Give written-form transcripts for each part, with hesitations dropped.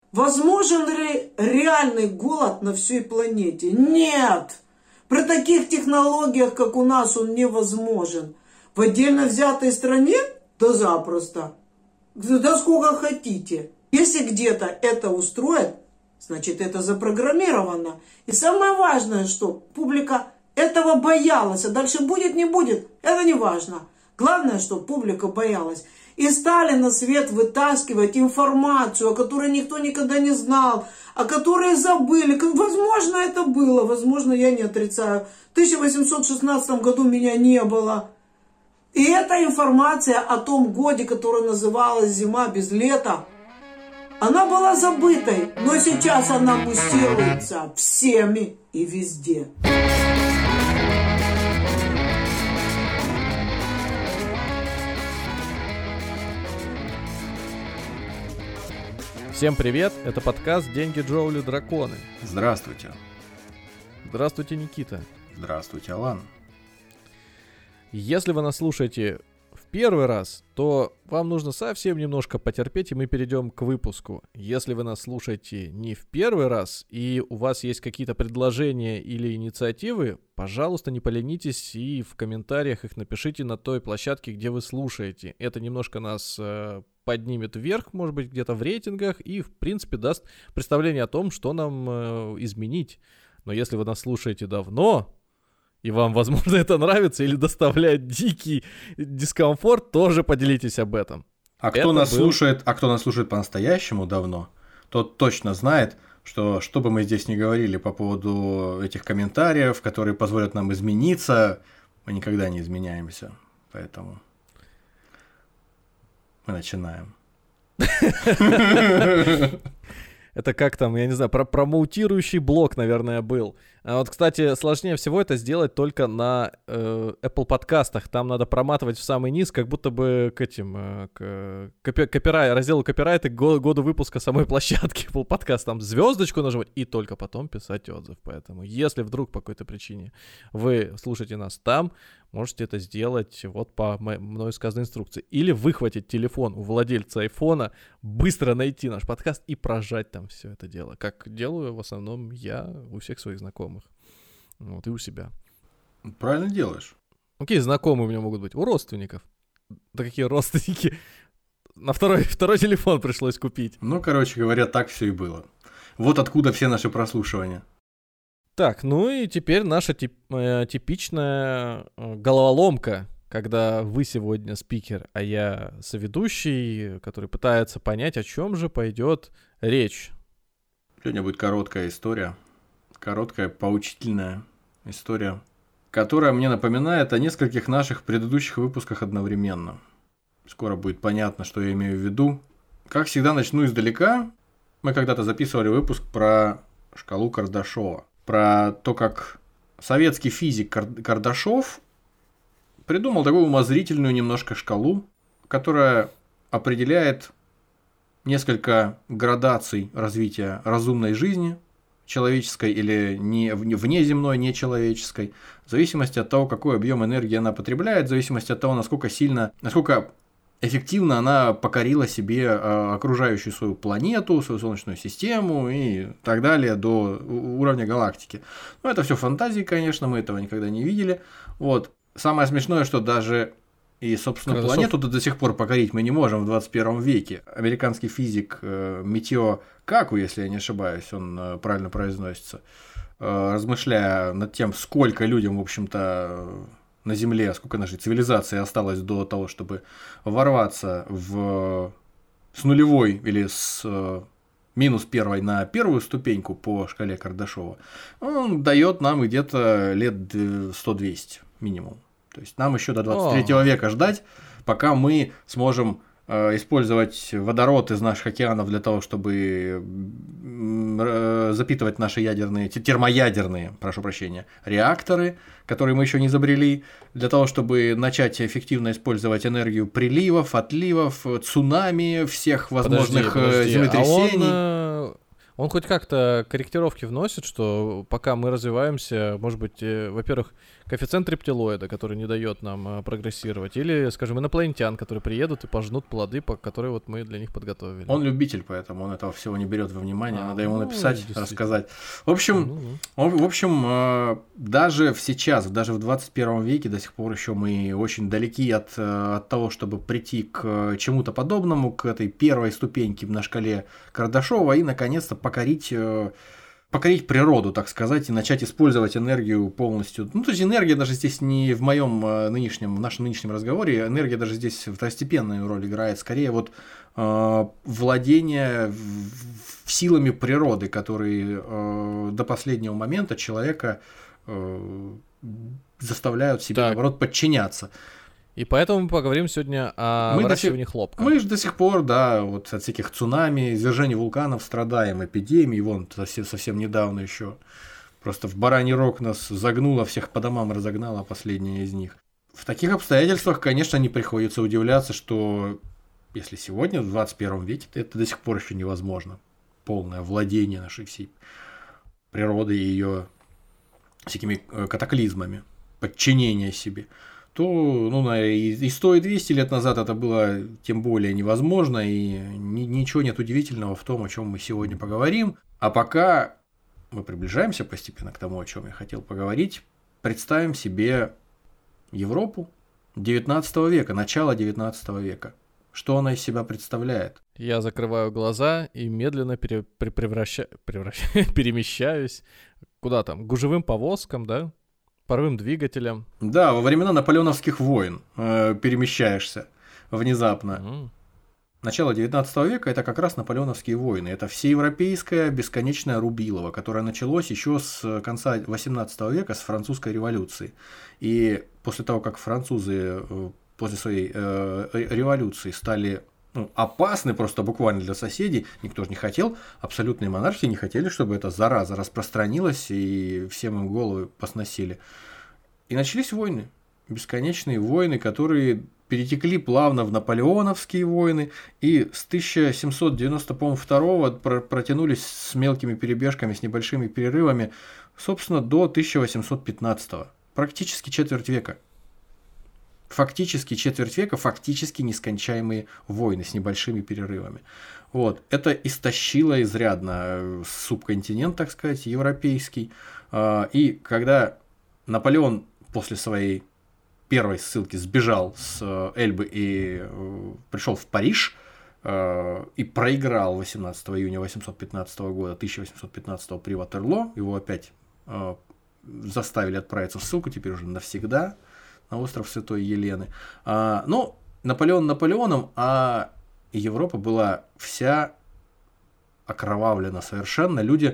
Возможен ли реальный голод на всей планете? Нет! При таких технологиях, как у нас, он невозможен. В отдельно взятой стране? Да запросто. Да сколько хотите. Если где-то это устроит, значит это запрограммировано. И самое важное, что публика этого боялась. А дальше будет, не будет, это не важно. Главное, что публика боялась. И стали на свет вытаскивать информацию, о которой никто никогда не знал, о которой забыли. Возможно, это было, возможно, я не отрицаю. В 1816 году меня не было. И эта информация о том годе, который называлась «Зима без лета», она была забытой, но сейчас она муссируется всеми и везде. Всем привет, это подкаст «Деньги, Джоули, драконы». Здравствуйте. Здравствуйте, Никита. Здравствуйте, Алан. Если вы нас слушаете в первый раз, то вам нужно совсем немножко потерпеть, и мы перейдем к выпуску. Если вы нас слушаете не в первый раз, и у вас есть какие-то предложения или инициативы, пожалуйста, не поленитесь и в комментариях их напишите на той площадке, где вы слушаете. Это немножко нас поднимет вверх, может быть, где-то в рейтингах, и, в принципе, даст представление о том, что нам изменить. Но если вы нас слушаете давно, и вам, возможно, это нравится или доставляет дикий дискомфорт, тоже поделитесь об этом. А кто нас слушает по-настоящему давно, тот точно знает, что бы мы здесь ни говорили по поводу этих комментариев, которые позволят нам измениться, мы никогда не изменяемся. Поэтому мы начинаем. Это как там, я не знаю, промоутирующий блок, наверное, был. А вот, кстати, сложнее всего это сделать только на Apple подкастах. Там надо проматывать в самый низ, как будто бы к этим, к разделу копирайта к году выпуска самой площадки Apple подкаст. Там звездочку нажимать и только потом писать отзыв. Поэтому, если вдруг по какой-то причине вы слушаете нас там, можете это сделать вот по мной сказанной инструкции. Или выхватить телефон у владельца айфона, быстро найти наш подкаст и прожать там все это дело. Как делаю в основном я у всех своих знакомых. Вот, и у себя. Правильно делаешь. Окей, знакомые у меня могут быть. У родственников. Да какие родственники? На второй телефон пришлось купить. Ну, короче говоря, так все и было. Вот откуда все наши прослушивания. Так, ну и теперь наша типичная головоломка, когда вы сегодня спикер, а я соведущий, который пытается понять, о чем же пойдет речь. Сегодня будет короткая история, короткая поучительная история, которая мне напоминает о нескольких наших предыдущих выпусках одновременно. Скоро будет понятно, что я имею в виду. Как всегда, начну издалека. Мы когда-то записывали выпуск про шкалу Кардашова. Про то, как советский физик Кардашов придумал такую умозрительную немножко шкалу, которая определяет несколько градаций развития разумной жизни, человеческой или внеземной, нечеловеческой, в зависимости от того, какой объем энергии она потребляет, в зависимости от того, насколько эффективно она покорила себе окружающую свою планету, свою Солнечную систему и так далее до уровня галактики. Но это все фантазии, конечно, мы этого никогда не видели. Вот. Самое смешное, что даже и, собственно, планету до сих пор покорить мы не можем в 21 веке. Американский физик Митио Каку, если я не ошибаюсь, он правильно произносится, размышляя над тем, сколько людям, в общем-то, на Земле, сколько нашей цивилизации осталось до того, чтобы ворваться с нулевой или с минус первой на первую ступеньку по шкале Кардашова, он дает нам где-то лет 100-200 минимум. То есть нам еще до 23 века ждать, пока мы сможем использовать водород из наших океанов для того, чтобы запитывать наши термоядерные, реакторы, которые мы еще не изобрели, для того, чтобы начать эффективно использовать энергию приливов, отливов, цунами, всех возможных землетрясений. Он хоть как-то корректировки вносит, что пока мы развиваемся, может быть, во-первых, коэффициент рептилоида, который не дает нам прогрессировать, или, скажем, инопланетян, которые приедут и пожнут плоды, которые вот мы для них подготовили. Он любитель, поэтому он этого всего не берет во внимание, надо ему написать, рассказать. В общем, даже сейчас, даже в 21 веке до сих пор еще мы очень далеки от того, чтобы прийти к чему-то подобному, к этой первой ступеньке на шкале Кардашова и, наконец-то, покорить природу, так сказать, и начать использовать энергию полностью. Ну, то есть энергия даже здесь не в нашем нынешнем разговоре, энергия даже здесь второстепенную роль играет, скорее вот владение силами природы, которые до последнего момента человека заставляют себе, наоборот, подчиняться. И поэтому мы поговорим сегодня о выращивании хлопка. Мы же до сих пор, да, вот от всяких цунами, извержений вулканов страдаем, эпидемий, вон совсем недавно еще. Просто в бараний рог нас загнуло, всех по домам разогнало, последняя из них. В таких обстоятельствах, конечно, не приходится удивляться, что если сегодня, в 21 веке, это до сих пор еще невозможно. Полное владение нашей всей природой и ее всякими катаклизмами, подчинение себе. То, и 100, и 200 лет назад это было тем более невозможно, и ничего нет удивительного в том, о чем мы сегодня поговорим. А пока мы приближаемся постепенно к тому, о чем я хотел поговорить, представим себе Европу 19 века, начало 19 века. Что она из себя представляет? Я закрываю глаза и медленно перемещаюсь. Куда там? К гужевым повозкам, да? Паровым двигателем. Да, во времена наполеоновских войн перемещаешься внезапно. Начало 19 века – это как раз наполеоновские войны. Это всеевропейское бесконечное рубилово, которое началось еще с конца 18 века, с французской революции. И после того, как французы после своей революции стали опасны просто буквально для соседей, никто же не хотел, абсолютные монархии не хотели, чтобы эта зараза распространилась и всем им головы посносили. И начались войны, бесконечные войны, которые перетекли плавно в наполеоновские войны, и с 1792 протянулись с мелкими перебежками, с небольшими перерывами, собственно, до 1815. Практически четверть века. Фактически четверть века, фактически нескончаемые войны с небольшими перерывами. Вот. Это истощило изрядно субконтинент, так сказать, европейский. И когда Наполеон после своей первой ссылки сбежал с Эльбы и пришел в Париж и проиграл 18 июня 1815 при Ватерлоо, его опять заставили отправиться в ссылку, теперь уже навсегда, на остров Святой Елены. Но Наполеон Наполеоном, а Европа была вся окровавлена совершенно. Люди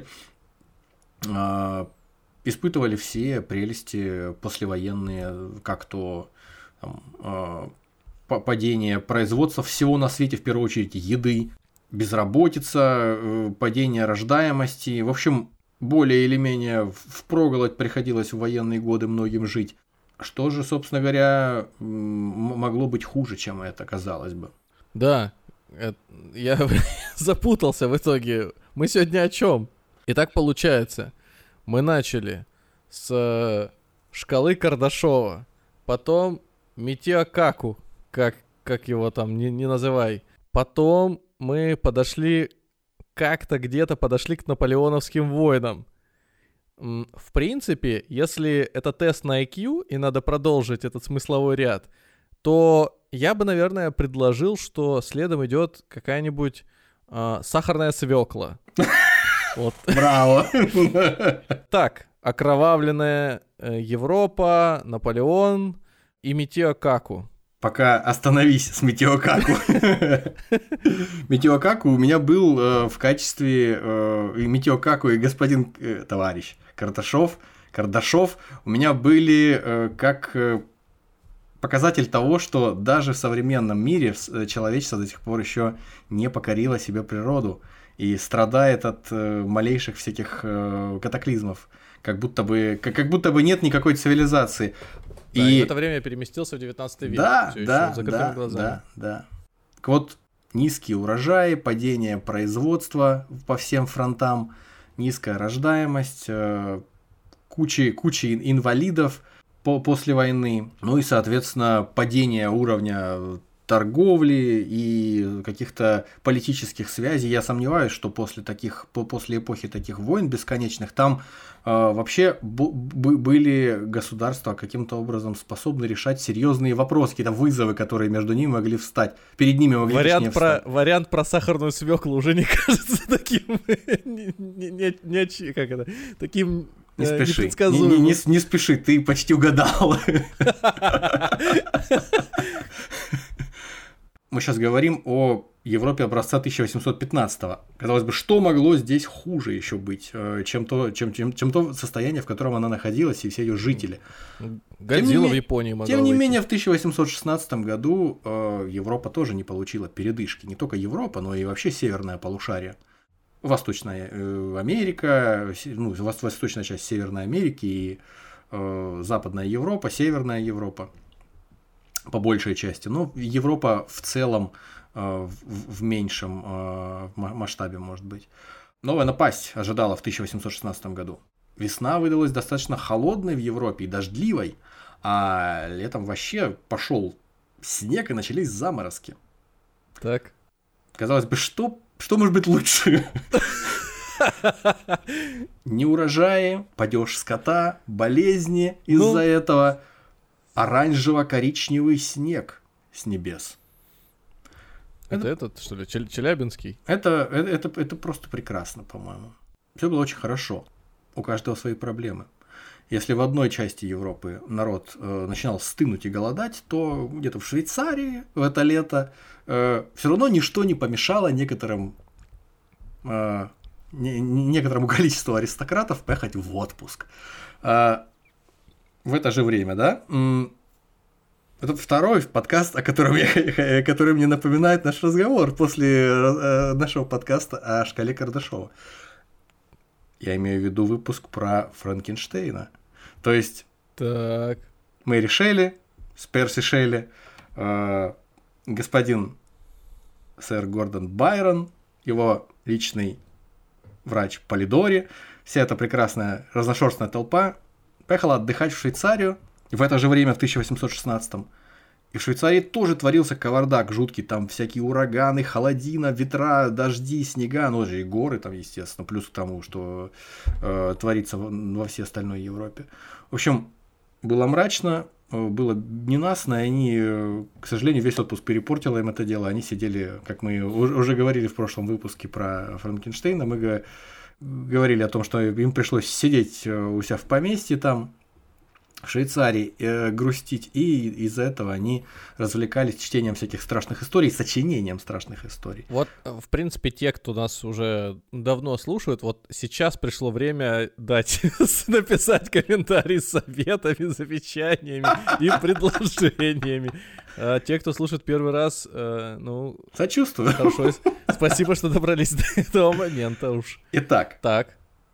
испытывали все прелести послевоенные, как то падение производства всего на свете, в первую очередь еды, безработица, падение рождаемости. В общем, более или менее впроголодь приходилось в военные годы многим жить. Что же, собственно говоря, могло быть хуже, чем это, казалось бы? Да, я запутался в итоге. Мы сегодня о чем? Итак, получается, мы начали с шкалы Кардашова, потом Митио Каку, как его там не называй. Потом мы как-то где-то подошли к наполеоновским войнам. В принципе, если это тест на IQ и надо продолжить этот смысловой ряд, то я бы, наверное, предложил, что следом идет какая-нибудь сахарная свекла. Вот. Браво! Так, окровавленная Европа, Наполеон и Митио Каку. Пока остановись с Митио Каку. Митио Каку у меня был в качестве Митио Каку и господин товарищ Кардашов у меня были как показатель того, что даже в современном мире человечество до сих пор еще не покорило себе природу и страдает от малейших всяких катаклизмов, как будто бы нет никакой цивилизации. Да, и в это время переместился в 19 век. Да, всё да, ещё с закрытыми глазами. да. Вот низкие урожаи, падение производства по всем фронтам, низкая рождаемость, куча инвалидов, после войны. Ну и, соответственно, падение уровня торговли и каких-то политических связей. Я сомневаюсь, что после эпохи таких войн бесконечных там вообще были государства каким-то образом способны решать серьезные вопросы, какие-то вызовы, которые между ними могли встать. Перед ними могли встать. Вариант про сахарную свеклу уже не кажется таким таким не спеши, непредсказуемым. Не спеши, ты почти угадал. Мы сейчас говорим о Европе образца 1815-го. Казалось бы, что могло здесь хуже еще быть, чем то состояние, в котором она находилась, и все ее жители. Годзилла в Японии могла Тем не выйти. менее, в 1816 году Европа тоже не получила передышки. Не только Европа, но и вообще северное полушарие. Восточная Америка, восточная часть Северной Америки и Западная Европа, Северная Европа. По большей части, но Европа в целом в меньшем масштабе, может быть. Новая напасть ожидала в 1816 году. Весна выдалась достаточно холодной в Европе и дождливой, а летом вообще пошел снег и начались заморозки. Так. Казалось бы, что может быть лучше? Неурожаи, падеж скота, болезни из-за этого. Оранжево-коричневый снег с небес. Это этот, что ли, Челябинский? Это просто прекрасно, по-моему. Все было очень хорошо. У каждого свои проблемы. Если в одной части Европы народ начинал стынуть и голодать, то где-то в Швейцарии в это лето все равно ничто не помешало некоторому количеству аристократов поехать в отпуск. В это же время, да? Это второй подкаст, который мне напоминает наш разговор после нашего подкаста о шкале Кардашова. Я имею в виду выпуск про Франкенштейна. То есть, так. Мэри Шелли с Перси Шелли, господин сэр Гордон Байрон, его личный врач Полидори, вся эта прекрасная разношерстная толпа поехала отдыхать в Швейцарию в это же время, в 1816-м. И в Швейцарии тоже творился кавардак жуткий, там всякие ураганы, холодина, ветра, дожди, снега, ну же и горы там, естественно, плюс к тому, что творится во всей остальной Европе. В общем, было мрачно, было ненастно, и они, к сожалению, весь отпуск перепортило им это дело. Они сидели, как мы уже говорили в прошлом выпуске про Франкенштейна, мы говорили о том, что им пришлось сидеть у себя в поместье там, в Швейцарии, грустить, и из-за этого они развлекались чтением всяких страшных историй, сочинением страшных историй. Вот, в принципе, те, кто нас уже давно слушают, вот сейчас пришло время написать комментарий с советами, замечаниями и предложениями. А те, кто слушает первый раз, сочувствую. Хорошо, спасибо, что добрались до этого момента уж. Итак. Так.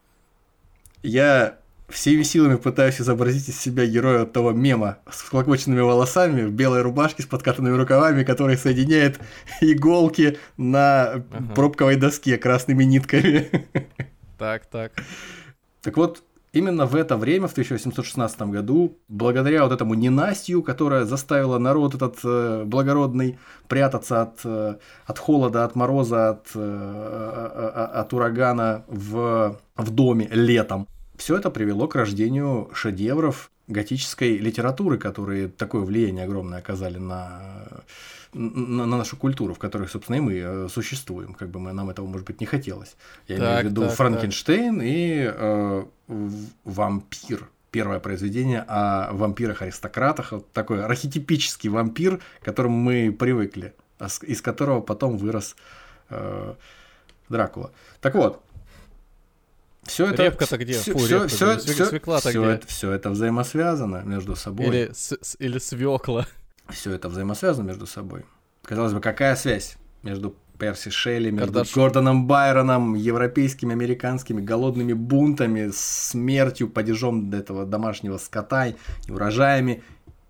Я всеми силами пытаюсь изобразить из себя героя того мема с всклокоченными волосами, в белой рубашке с подкатанными рукавами, который соединяет иголки на пробковой доске красными нитками. Так. Так вот, именно в это время, в 1816 году, благодаря вот этому ненастью, которая заставила народ этот благородный прятаться от холода, от мороза, от урагана в доме летом, все это привело к рождению шедевров готической литературы, которые такое влияние огромное оказали на нашу культуру, в которой, собственно, и мы существуем, как бы нам этого, может быть, не хотелось. Я имею в виду Франкенштейн и «Вампир». Первое произведение о вампирах-аристократах, вот такой архетипический вампир, к которому мы привыкли, из которого потом вырос Дракула. Так вот, все это... Репка-то где? Свекла-то где? Все это взаимосвязано между собой. Или свекла. Все это взаимосвязано между собой. Казалось бы, какая связь между Перси Шелли, между Гордоном Байроном, европейскими, американскими голодными бунтами, смертью, падежом этого домашнего скота, урожаями?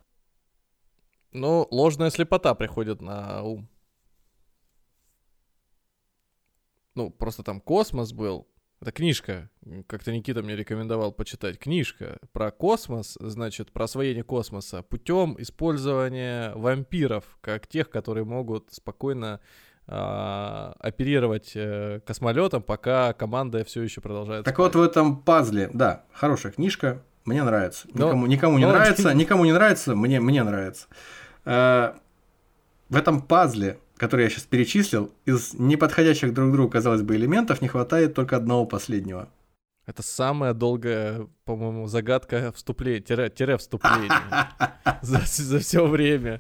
Ну, ложная слепота приходит на ум. Ну, просто там космос был, Это книжка. Как-то Никита мне рекомендовал почитать. Книжка про космос, значит, про освоение космоса путем использования вампиров, как тех, которые могут спокойно оперировать космолетом, пока команда все еще продолжает Так спать. вот в этом пазле, да, хорошая книжка, мне нравится. Никому не нравится, мне нравится. В этом пазле, который я сейчас перечислил, из неподходящих друг другу, казалось бы, элементов не хватает только одного последнего. Это самая долгая, по-моему, загадка вступления, вступления за все время.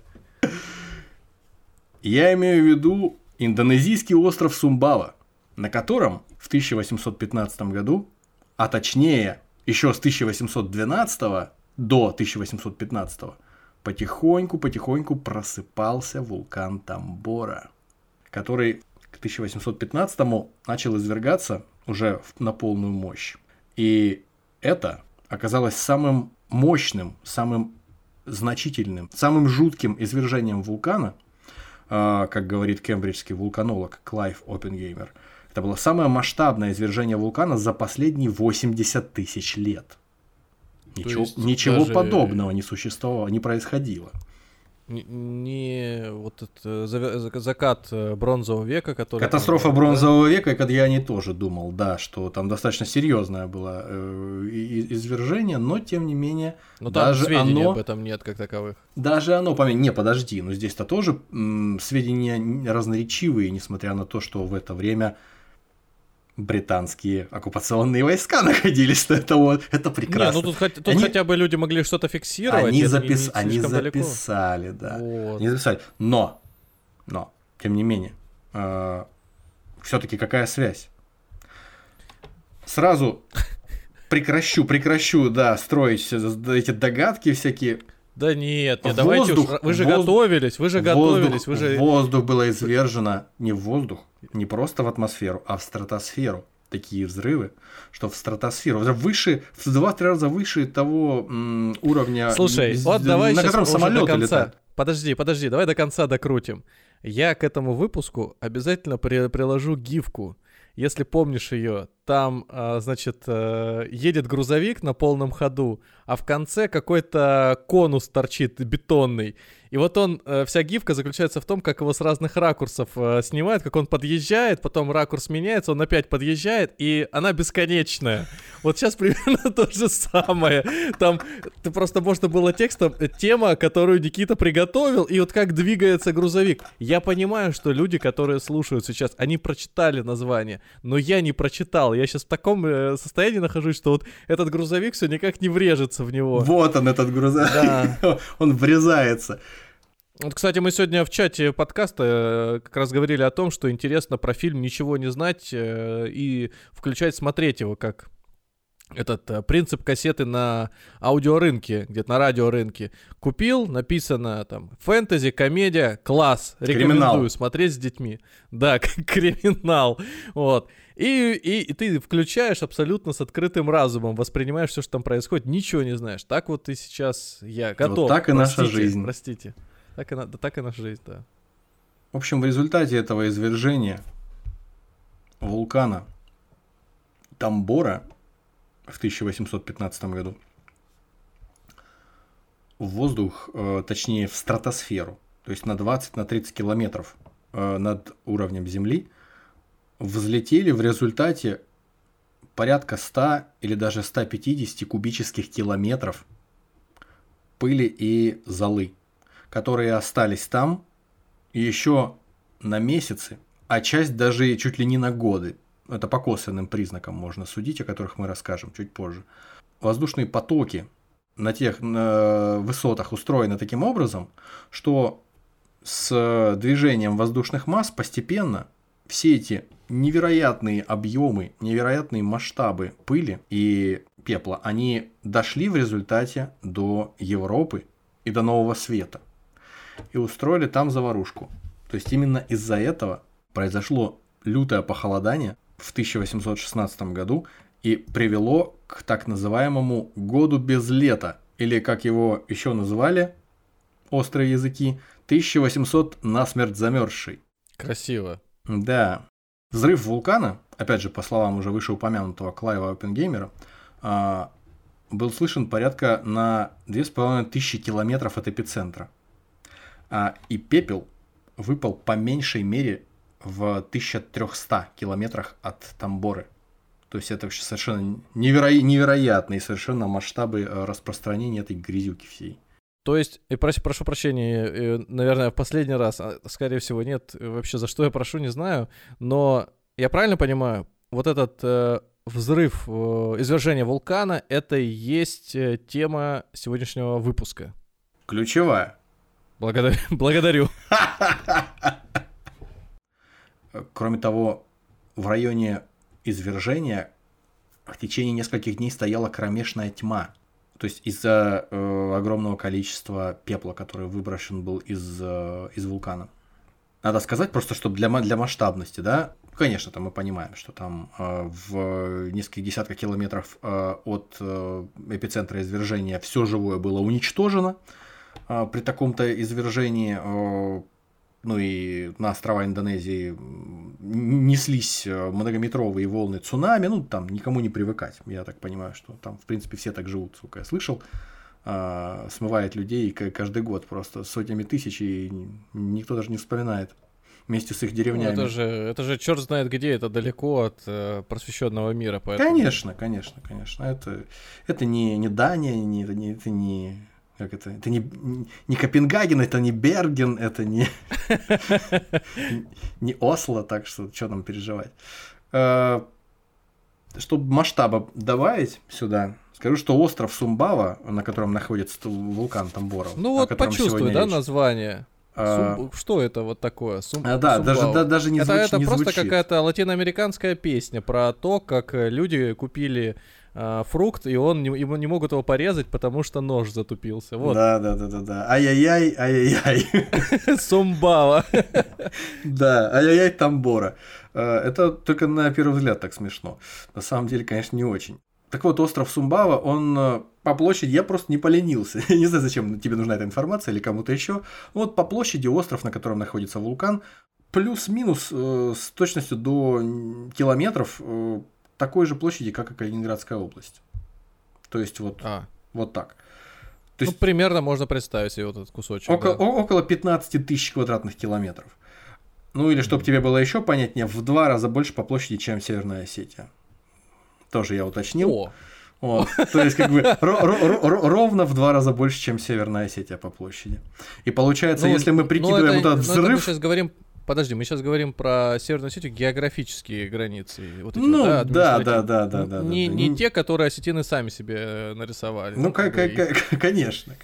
Я имею в виду индонезийский остров Сумбава, на котором в 1815 году, а точнее еще с 1812 до 1815 потихоньку просыпался вулкан Тамбора, который к 1815 начал извергаться уже на полную мощь. И это оказалось самым мощным, самым значительным, самым жутким извержением вулкана, как говорит кембриджский вулканолог Клайв Оппенгеймер. Это было самое масштабное извержение вулкана за последние 80 тысяч лет. Ничего подобного не существовало, не происходило. Не вот этот закат бронзового века, который... Катастрофа бронзового века, я не тоже думал, да, что там достаточно серьезное было извержение, но тем не менее... Но там сведений об этом нет как таковых. Даже оно, не, подожди, но здесь-то тоже сведения разноречивые, несмотря на то, что в это время британские оккупационные войска находились. Это прекрасно. Не, тут хотя бы люди могли что-то фиксировать. Они записали, да. Вот. Они записали. Но, тем не менее, все-таки какая связь? Сразу прекращу, да, строить эти догадки всякие. Да нет, давайте уж, вы же готовились. Воздух было извержено не в воздух, не просто в атмосферу, а в стратосферу. Такие взрывы, что в стратосферу, выше, в 2-3 раза выше того уровня, слушай, вот давай на котором самолеты летают. Подожди, давай до конца докрутим. Я к этому выпуску обязательно приложу гифку. Если помнишь ее, там, значит, едет грузовик на полном ходу, а в конце какой-то конус торчит бетонный. И вот вся гифка заключается в том, как его с разных ракурсов снимают, как он подъезжает, потом ракурс меняется, он опять подъезжает, и она бесконечная. Вот сейчас примерно то же самое. Там просто можно было текстом тема, которую Никита приготовил, и вот как двигается грузовик. Я понимаю, что люди, которые слушают сейчас, они прочитали название, но я не прочитал. Я сейчас в таком состоянии нахожусь, что вот этот грузовик все никак не врежется в него. Вот он, этот грузовик. Да. Он врезается. Вот, кстати, мы сегодня в чате подкаста как раз говорили о том, что интересно про фильм ничего не знать и включать, смотреть его, как этот принцип кассеты на аудиорынке, где-то на радиорынке. Купил, написано там фэнтези, комедия, класс, рекомендую смотреть с детьми. Да, криминал. Вот. И ты включаешь абсолютно с открытым разумом, воспринимаешь все, что там происходит, ничего не знаешь. Так вот и сейчас я готов. Вот так и наша жизнь. Простите. Так и наша жизнь, да. В общем, в результате этого извержения вулкана Тамбора в 1815 году в воздух, точнее в стратосферу, то есть на 20-30 километров над уровнем Земли, взлетели в результате порядка 100 или даже 150 кубических километров пыли и золы, которые остались там еще на месяцы, а часть даже чуть ли не на годы. Это по косвенным признакам можно судить, о которых мы расскажем чуть позже. Воздушные потоки на тех высотах устроены таким образом, что с движением воздушных масс постепенно все эти невероятные объемы, невероятные масштабы пыли и пепла, они дошли в результате до Европы и до Нового Света. И устроили там заварушку. То есть именно из-за этого произошло лютое похолодание в 1816 году и привело к так называемому году без лета, или как его еще называли острые языки, 1800 насмерть замерзший. Красиво. Да. Взрыв вулкана, опять же, по словам уже вышеупомянутого Клайва Оппенгеймера, был слышен порядка на 2500 километров от эпицентра. И пепел выпал по меньшей мере в 1300 километрах от Тамборы. То есть это вообще совершенно невероятные совершенно масштабы распространения этой грязюки всей. То есть, прошу прощения, наверное, в последний раз, скорее всего, нет, вообще за что я прошу, не знаю, но я правильно понимаю, вот этот взрыв, извержение вулкана, это и есть тема сегодняшнего выпуска? Ключевая. Благодарю. Кроме того, в районе извержения в течение нескольких дней стояла кромешная тьма. То есть из-за огромного количества пепла, который выброшен был из вулкана. Надо сказать просто, чтобы для масштабности, да, конечно, там мы понимаем, что там в нескольких десятках километров от эпицентра извержения все живое было уничтожено при таком-то извержении. Ну и на острова Индонезии неслись многометровые волны цунами, ну там никому не привыкать, я так понимаю, что там в принципе все так живут, сколько я слышал, смывает людей каждый год просто сотнями тысяч, и никто даже не вспоминает вместе с их деревнями. Ну, это же черт знает где, это далеко от просвещенного мира, поэтому... Конечно, это не Дания, это не... Как это? Это не Копенгаген, это не Берген, это не Осло, так что там переживать. Чтобы масштаба добавить сюда, скажу, что остров Сумбава, на котором находится вулкан Тамбора. Ну вот почувствуй, да, название. Что это вот такое? Да, даже не звучит. Это просто какая-то латиноамериканская песня про то, как люди купили фрукт, и не могут его порезать, потому что нож затупился. Вот. Да. Ай-яй-яй. Сумбава. Да, ай-яй-яй Тамбора. Это только на первый взгляд так смешно. На самом деле, конечно, не очень. Так вот, остров Сумбава, он по площади, я просто не поленился. Не знаю, зачем тебе нужна эта информация или кому-то еще. Вот по площади остров, на котором находится вулкан, плюс-минус с точностью до километров такой же площади, как и Калининградская область. То есть вот так. То есть, примерно можно представить себе вот этот кусочек. Около 15 тысяч квадратных километров. Ну или, чтобы тебе было еще понятнее, в 2 раза больше по площади, чем Северная Осетия. Тоже я уточнил. Вот. То есть, как бы ровно в 2 раза больше, чем Северная Осетия по площади. И получается, если мы прикидываем вот этот взрыв... мы сейчас говорим про Северную Осетию, географические границы. Вот эти да. Не те, которые осетины сами себе нарисовали. Ну, конечно.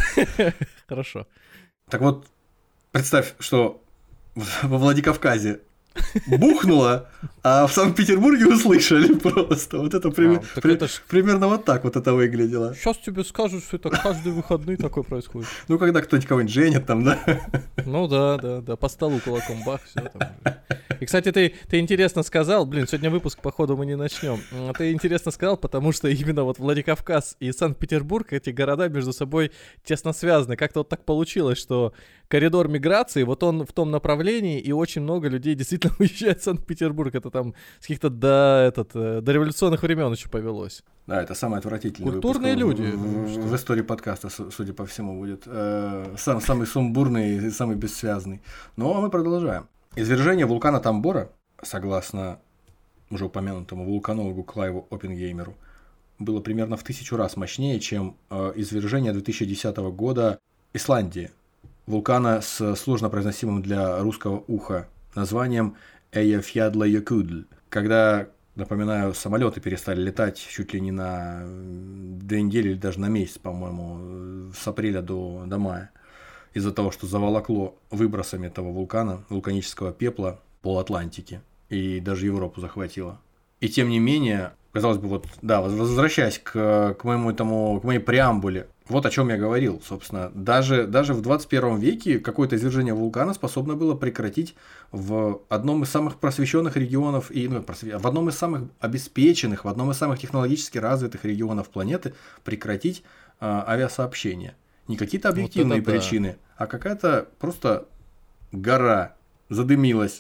Хорошо. Так вот, представь, что во Владикавказе бухнуло, а в Санкт-Петербурге услышали просто. Вот это примерно вот так вот это выглядело. Сейчас тебе скажут, что это каждые выходные такое происходит. Ну, когда кто-нибудь кого-нибудь женит там, да? Ну да, по столу кулаком бах, все там. И, кстати, ты интересно сказал, сегодня выпуск, походу, мы не начнем. Ты интересно сказал, потому что именно вот Владикавказ и Санкт-Петербург, эти города между собой тесно связаны. Как-то вот так получилось, что коридор миграции, вот он в том направлении, и очень много людей действительно уезжает в Санкт-Петербург. Это там с каких-то до революционных времен еще повелось. Да, это самый отвратительный культурные выпуск люди. В истории подкаста, судя по всему, будет. Самый сумбурный и самый бессвязный. Но мы продолжаем. Извержение вулкана Тамбора, согласно уже упомянутому вулканологу Клайву Оппенгеймеру, было примерно в 1000 раз мощнее, чем извержение 2010 года Исландии, вулкана с сложно произносимым для русского уха названием Эйяфьядлайокудль, когда, напоминаю, самолеты перестали летать чуть ли не на 2 недели или даже на месяц, по-моему, с апреля до мая, из-за того, что заволокло выбросами этого вулкана, вулканического пепла, пол Атлантики, и даже Европу захватило. И тем не менее, казалось бы, возвращаясь к моей преамбуле, вот о чем я говорил, собственно, даже в 21 веке какое-то извержение вулкана способно было прекратить в одном из самых просвещенных регионов, в одном из самых обеспеченных, в одном из самых технологически развитых регионов планеты прекратить авиасообщение. Не какие-то объективные причины, а какая-то просто гора задымилась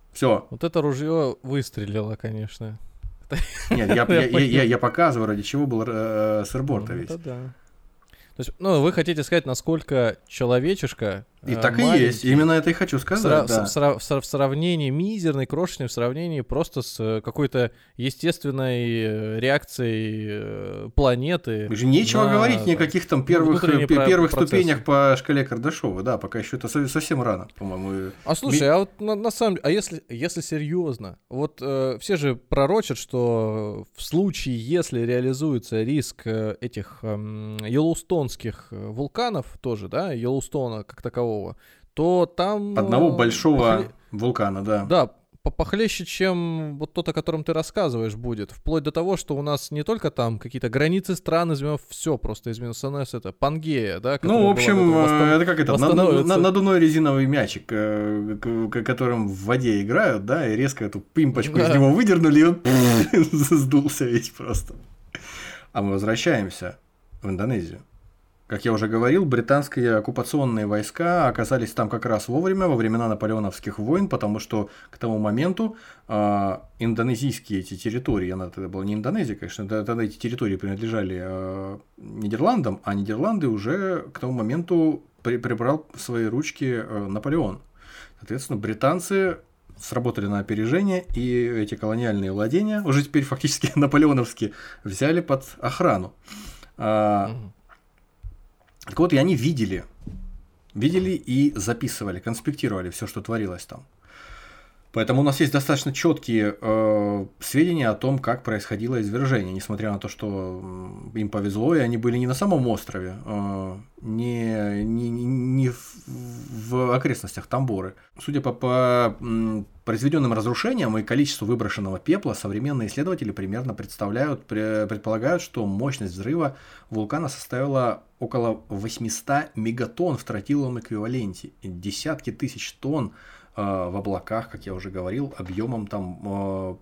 Все. Вот это ружье выстрелило, конечно. Нет, я показываю, ради чего был сырбор-то ведь. Это да. То есть, вы хотите сказать, насколько человечишка... И так и есть, именно это и хочу сказать, да. В сравнении мизерной, крошечной, в сравнении просто с какой-то естественной реакцией планеты. Нечего говорить ни о каких там первых ступенях по шкале Кардашова, да, пока еще это совсем рано, по-моему. А слушай, а вот на самом деле, если серьезно, вот все же пророчат, что в случае, если реализуется риск этих йеллоустонских вулканов тоже, да, Йеллоустона как такового, то там... Одного большого вулкана, да. Да, похлеще, чем вот тот, о котором ты рассказываешь, будет. Вплоть до того, что у нас не только там какие-то границы стран изменилось, все просто изменилось. Это Пангея, да? Ну, в общем, это как это, надувной резиновый мячик, которым в воде играют, да, и резко эту пимпочку из него выдернули, и он сдулся весь просто. А мы возвращаемся в Индонезию. Как я уже говорил, британские оккупационные войска оказались там как раз вовремя, во времена наполеоновских войн, потому что к тому моменту индонезийские эти территории, она тогда была не Индонезия, конечно, тогда эти территории принадлежали Нидерландам, а Нидерланды уже к тому моменту прибрал в свои ручки Наполеон. Соответственно, британцы сработали на опережение, и эти колониальные владения, уже теперь фактически наполеоновские, взяли под охрану. Так вот, и они видели и записывали, конспектировали все, что творилось там. Поэтому у нас есть достаточно четкие сведения о том, как происходило извержение, несмотря на то, что им повезло, и они были не на самом острове, не в окрестностях Тамборы. Судя по произведенным разрушениям и количеству выброшенного пепла, современные исследователи примерно предполагают, что мощность взрыва вулкана составила около 800 мегатонн в тротиловом эквиваленте, и десятки тысяч тонн в облаках, как я уже говорил, объемом там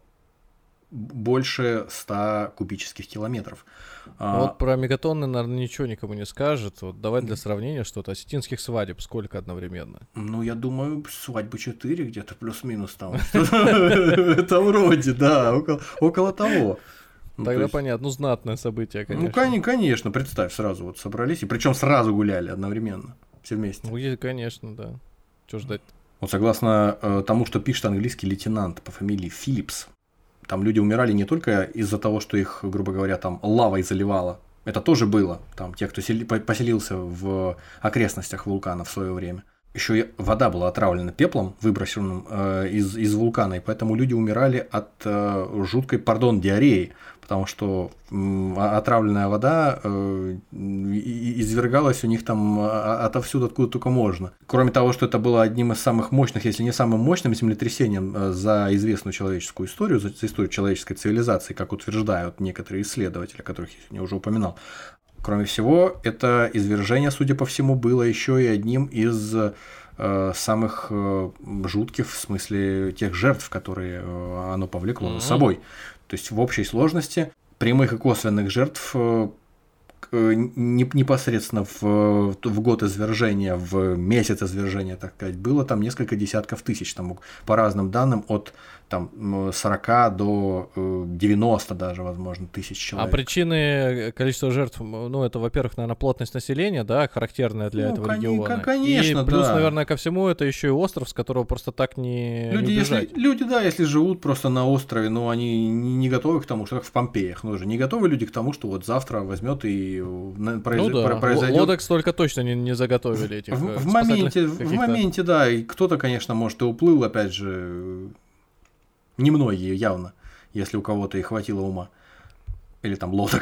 больше 100 кубических километров. Вот про мегатонны, наверное, ничего никому не скажет. Вот давай для сравнения что-то. Осетинских свадеб сколько одновременно? Ну, я думаю, свадьбы 4 где-то плюс-минус там. Это вроде, да, около того. Тогда понятно, ну знатное событие, конечно. Ну, конечно, представь, сразу вот собрались, и причем сразу гуляли одновременно, все вместе. Ну, конечно, да. Чего ждать? Вот согласно тому, что пишет английский лейтенант по фамилии Филлипс, там люди умирали не только из-за того, что их, грубо говоря, там лавой заливало. Это тоже было. Там те, кто поселился в окрестностях вулкана в свое время. Еще и вода была отравлена пеплом, выброшенным из вулкана, и поэтому люди умирали от жуткой, диареи, потому что отравленная вода извергалась у них там отовсюду, откуда только можно. Кроме того, что это было одним из самых мощных, если не самым мощным землетрясением за известную человеческую историю, за историю человеческой цивилизации, как утверждают некоторые исследователи, которых я сегодня уже упоминал. Кроме всего, это извержение, судя по всему, было еще и одним из самых жутких, в смысле тех жертв, которые оно повлекло за собой. То есть в общей сложности прямых и косвенных жертв непосредственно в год извержения, в месяц извержения, так сказать, было там несколько десятков тысяч, там, по разным данным, от там, 40 до 90 даже, возможно, тысяч человек. А причины количества жертв, ну, это, во-первых, наверное, плотность населения, да, характерная для этого региона. Конечно, и плюс, да. наверное, ко всему, это еще и остров, с которого просто так не убежать. Люди, если живут просто на острове, но они не готовы к тому, что как в Помпеях, ну, же не готовы люди к тому, что вот завтра возьмет и произойдет. Лодок столько точно не заготовили этих. В моменте, да, и кто-то, конечно, может, и уплыл, опять же, немногие явно, если у кого-то и хватило ума. Или там лодок.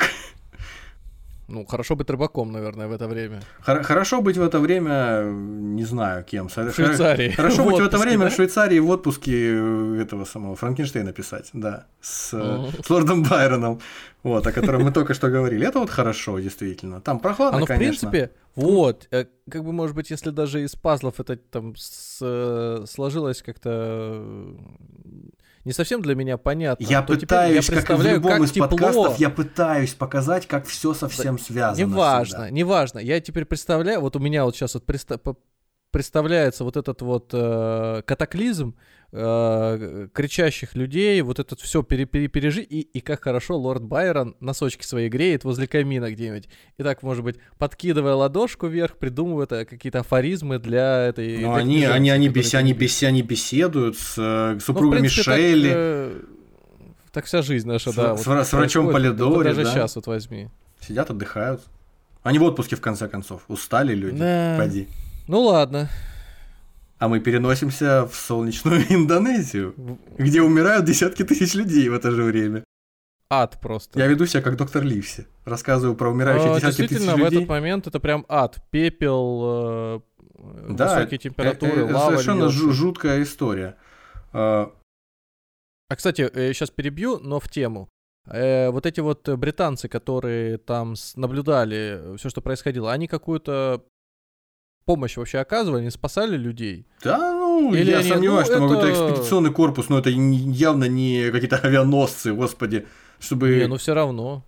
Ну, хорошо быть рыбаком, наверное, в это время. Хорошо быть в это время, не знаю, кем. В Швейцарии. Хорошо быть в это время в Швейцарии в отпуске этого самого Франкенштейна писать, да, с лордом Байроном, вот, о котором мы только что говорили. Это вот хорошо, действительно. Там прохладно, конечно. В принципе, вот, как бы, может быть, если даже из пазлов это там сложилось как-то не совсем для меня понятно. Я пытаюсь, как и в любом из подкастов, я пытаюсь показать, как все совсем связано. Неважно. Я теперь представляю, вот у меня вот сейчас вот представляется вот этот вот катаклизм кричащих людей, вот это все пережить, и как хорошо лорд Байрон носочки свои греет возле камина где-нибудь, и так, может быть, подкидывая ладошку вверх, придумывает какие-то афоризмы для этой... Ну, они беседуют с супругами Шелли. Так вся жизнь наша, с врачом Полидори, даже сейчас вот возьми. Сидят, отдыхают. Они в отпуске, в конце концов. Устали люди, поди. Ну ладно. А мы переносимся в солнечную Индонезию, где умирают десятки тысяч людей в это же время. Ад просто. Я веду себя как доктор Ливси. Рассказываю про умирающие десятки тысяч людей. Действительно, в этот момент это прям ад. Пепел, высокие температуры, лава. Совершенно жуткая история. Кстати, я сейчас перебью, но в тему. Вот эти вот британцы, которые там наблюдали все, что происходило, они какую-то помощь вообще оказывали, не спасали людей? Да, или я сомневаюсь, что это экспедиционный корпус, но это явно не какие-то авианосцы, господи, чтобы... все равно.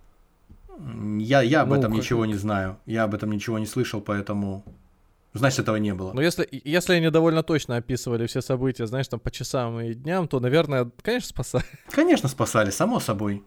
Я об этом ничего не знаю, я об этом ничего не слышал, поэтому... Значит, этого не было. Но если они довольно точно описывали все события, знаешь, там по часам и дням, то, наверное, конечно, спасали. Конечно, спасали, само собой.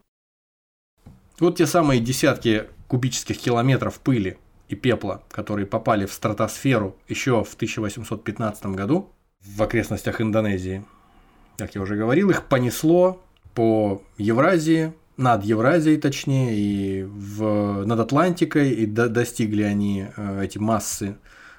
Вот те самые десятки кубических километров пыли и пепла, которые попали в стратосферу еще в 1815 году в окрестностях Индонезии. Как я уже говорил, их понесло по Евразии, над Евразией точнее, и над Атлантикой, и достигли они, эти массы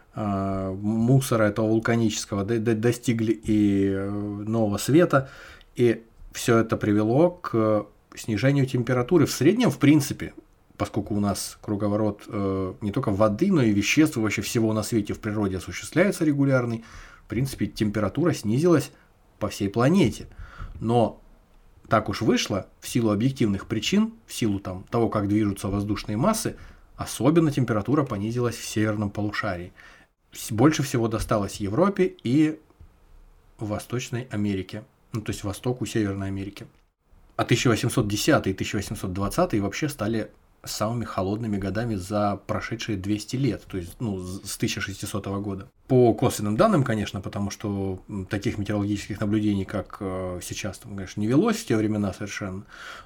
мусора этого вулканического, достигли и Нового Света, и все это привело к снижению температуры. В среднем, в принципе, поскольку у нас круговорот не только воды, но и веществ, вообще всего на свете в природе осуществляется регулярный, в принципе, температура снизилась по всей планете. Но так уж вышло, в силу объективных причин, в силу того, как движутся воздушные массы, особенно температура понизилась в северном полушарии. Больше всего досталось Европе и Восточной Америке, то есть Востоку Северной Америки. А 1810 и 1820 вообще стали самыми холодными годами за прошедшие 200 лет, то есть с 1600 года. По косвенным данным, конечно, потому что таких метеорологических наблюдений, как сейчас, конечно, не велось в те времена совершенно,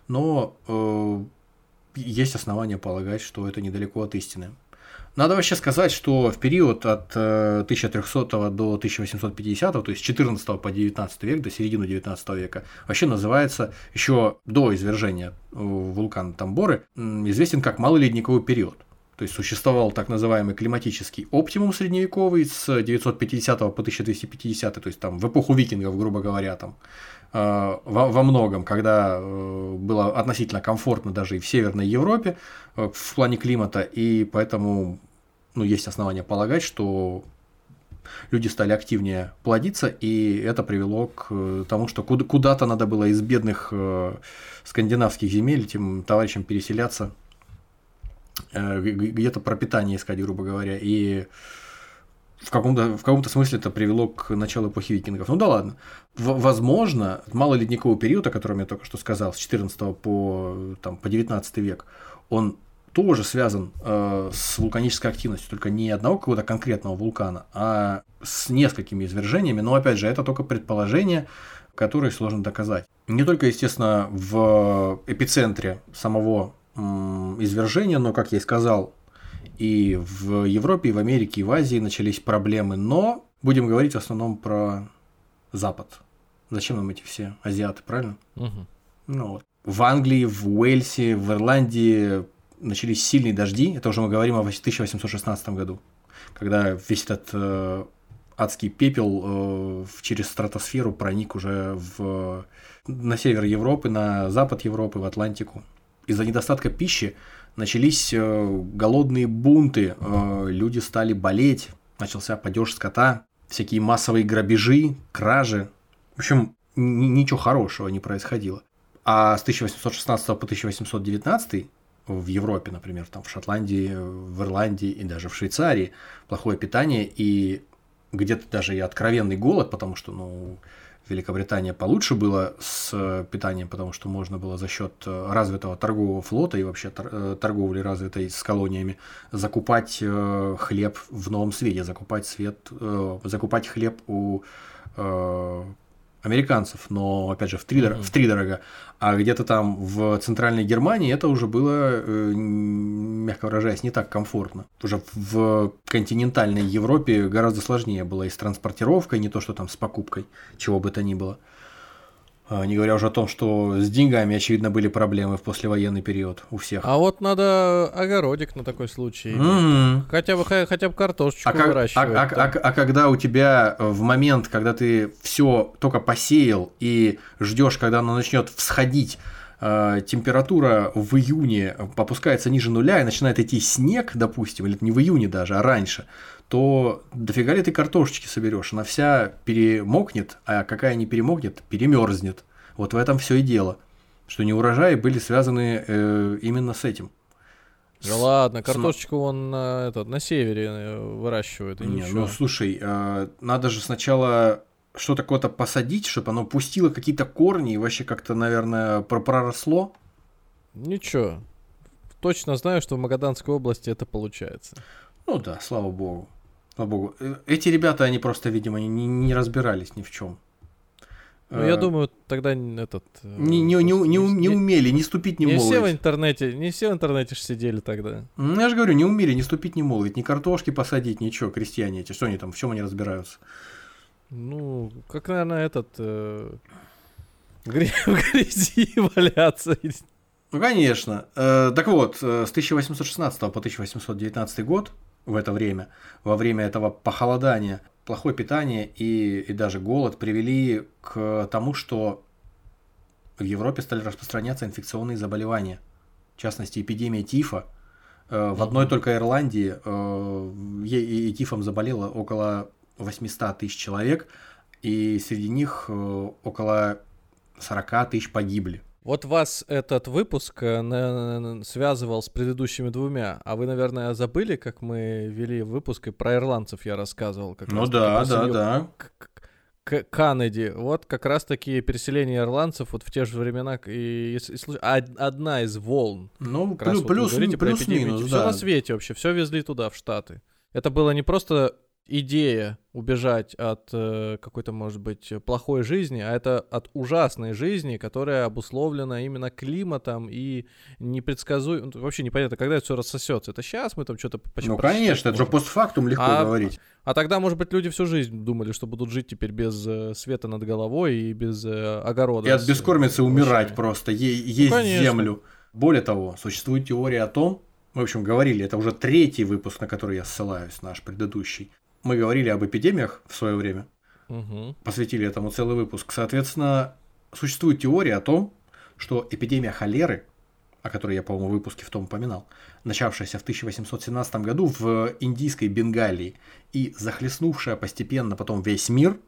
но есть основания полагать, что это недалеко от истины. Надо вообще сказать, что в период от 1300 до 1850, то есть с 14 по 19 век, до середины 19 века, вообще называется, еще до извержения вулкана Тамборы, известен как малый ледниковый период. То есть существовал так называемый климатический оптимум средневековый с 950 по 1250, то есть там в эпоху викингов, грубо говоря, там во многом, когда было относительно комфортно даже и в Северной Европе в плане климата, и поэтому есть основания полагать, что люди стали активнее плодиться, и это привело к тому, что куда-то надо было из бедных скандинавских земель этим товарищам переселяться, где-то пропитание искать, грубо говоря, и в каком-то смысле это привело к началу эпохи викингов. Ну да ладно. Возможно, малый ледниковый период, о котором я только что сказал, с 14 по 19 век, он тоже связан с вулканической активностью, только не одного какого-то конкретного вулкана, а с несколькими извержениями. Но опять же, это только предположение, которое сложно доказать. Не только, естественно, в эпицентре самого извержения, но, как я и сказал, и в Европе, и в Америке, и в Азии начались проблемы, но будем говорить в основном про Запад. Зачем нам эти все азиаты, правильно? Угу. В Англии, в Уэльсе, в Ирландии начались сильные дожди, это уже мы говорим о 1816 году, когда весь этот адский пепел через стратосферу проник уже на север Европы, на запад Европы, в Атлантику. Из-за недостатка пищи начались голодные бунты, люди стали болеть, начался падеж скота, всякие массовые грабежи, кражи. В общем, ничего хорошего не происходило. А с 1816 по 1819 в Европе, например, там в Шотландии, в Ирландии и даже в Швейцарии плохое питание и где-то даже и откровенный голод, потому что, Великобритания получше было с питанием, потому что можно было за счет развитого торгового флота и вообще торговли развитой с колониями закупать хлеб в Новом Свете, закупать хлеб у американцев, но, опять же, втридорога. А где-то там в центральной Германии это уже было, мягко выражаясь, не так комфортно. Уже в континентальной Европе гораздо сложнее было и с транспортировкой, не то что там с покупкой, чего бы то ни было. Не говоря уже о том, что с деньгами, очевидно, были проблемы в послевоенный период у всех. А вот надо огородик на такой случай. Хотя бы картошечку выращивать. А когда у тебя в момент, когда ты все только посеял и ждешь, когда оно начнет всходить, температура в июне опускается ниже нуля и начинает идти снег, допустим, или не в июне даже, а раньше, то дофига ли ты картошечки соберешь? Она вся перемокнет, а какая не перемокнет, перемерзнет. Вот в этом все и дело. Что неурожаи были связаны именно с этим. Да ладно, картошечку он на севере выращивают. Ну слушай, надо же сначала что-то какое-то посадить, чтобы оно пустило какие-то корни и вообще как-то, наверное, проросло. Ничего. Точно знаю, что в Магаданской области это получается. Ну да, слава богу. Слава богу. Эти ребята, они просто, видимо, не разбирались ни в чем. Ну, я думаю, тогда не умели, не ступить, не молвить. Не все в интернете же сидели тогда. Ну, я же говорю, не умели, не ступить, не молвить, ни картошки посадить, ничего, крестьяне эти, что они там, в чем они разбираются? Ну, как, наверное, в грязи валяться. Ну, конечно. Так вот, с 1816 по 1819 год, в это время, во время этого похолодания, плохое питание и даже голод привели к тому, что в Европе стали распространяться инфекционные заболевания. В частности, эпидемия тифа. В одной только Ирландии тифом заболело около 800 тысяч человек, и среди них около 40 тысяч погибли. Вот вас этот выпуск связывал с предыдущими двумя, а вы, наверное, забыли, как мы вели выпуск, и про ирландцев я рассказывал. Да. Канади. Вот как раз-таки переселение ирландцев вот в те же времена, одна из волн. Ну, плюс-минус, Все на свете вообще, все везли туда, в Штаты. Это было не просто идея убежать от какой-то, может быть, плохой жизни, а это от ужасной жизни, которая обусловлена именно климатом и непредсказуемым. Вообще непонятно, когда это все рассосется. Это сейчас мы там что-то почти. Ну, конечно, это же постфактум легко говорить. А тогда, может быть, люди всю жизнь думали, что будут жить теперь без света над головой и без огорода. И от бескормицы умирать просто, есть землю. Более того, существует теория о том, мы, в общем, говорили, это уже третий выпуск, на который я ссылаюсь, наш предыдущий. Мы говорили об эпидемиях в свое время, посвятили этому целый выпуск. Соответственно, существует теория о том, что эпидемия холеры, о которой я, по-моему, в выпуске в том упоминал, начавшаяся в 1817 году в индийской Бенгалии и захлестнувшая постепенно потом весь мир,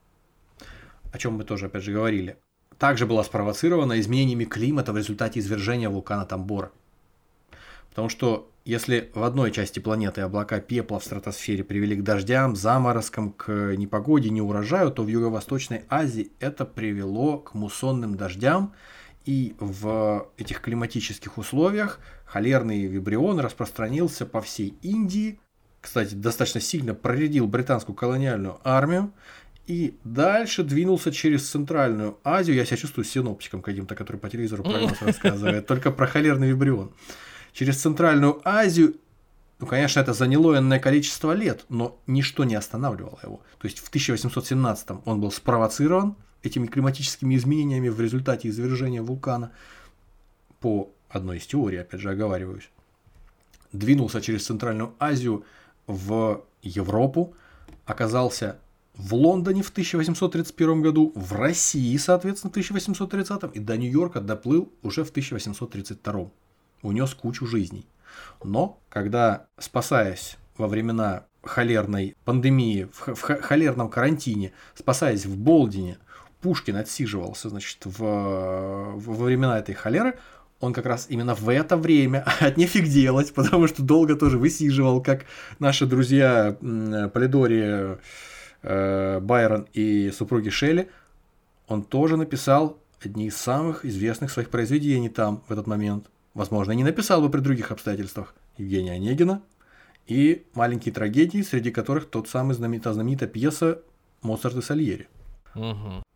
о чем мы тоже, опять же, говорили, также была спровоцирована изменениями климата в результате извержения вулкана Тамбора. Потому что если в одной части планеты облака пепла в стратосфере привели к дождям, заморозкам, к непогоде, неурожаю, то в Юго-Восточной Азии это привело к муссонным дождям, и в этих климатических условиях холерный вибрион распространился по всей Индии, кстати, достаточно сильно проредил британскую колониальную армию, и дальше двинулся через Центральную Азию. Я себя чувствую синоптиком каким-то, который по телевизору прогноз рассказывает, только про холерный вибрион. Через Центральную Азию, ну, конечно, это заняло энное количество лет, но ничто не останавливало его. То есть в 1817 он был спровоцирован этими климатическими изменениями в результате извержения вулкана. По одной из теорий, опять же, оговариваюсь. Двинулся через Центральную Азию в Европу, оказался в Лондоне в 1831 году, в России, соответственно, в 1830 и до Нью-Йорка доплыл уже в 1832. Унес кучу жизней. Но, когда, спасаясь во времена холерной пандемии, в холерном карантине, спасаясь в Болдине, Пушкин отсиживался, значит, во времена этой холеры, он как раз именно в это время, от нефиг делать, потому что долго тоже высиживал, как наши друзья Полидори, Байрон и супруги Шелли, он тоже написал одни из самых известных своих произведений там, в этот момент. Возможно, не написал бы при других обстоятельствах. Евгения Онегина и маленькие трагедии, среди которых та знаменитая пьеса «Моцарт и Сальери».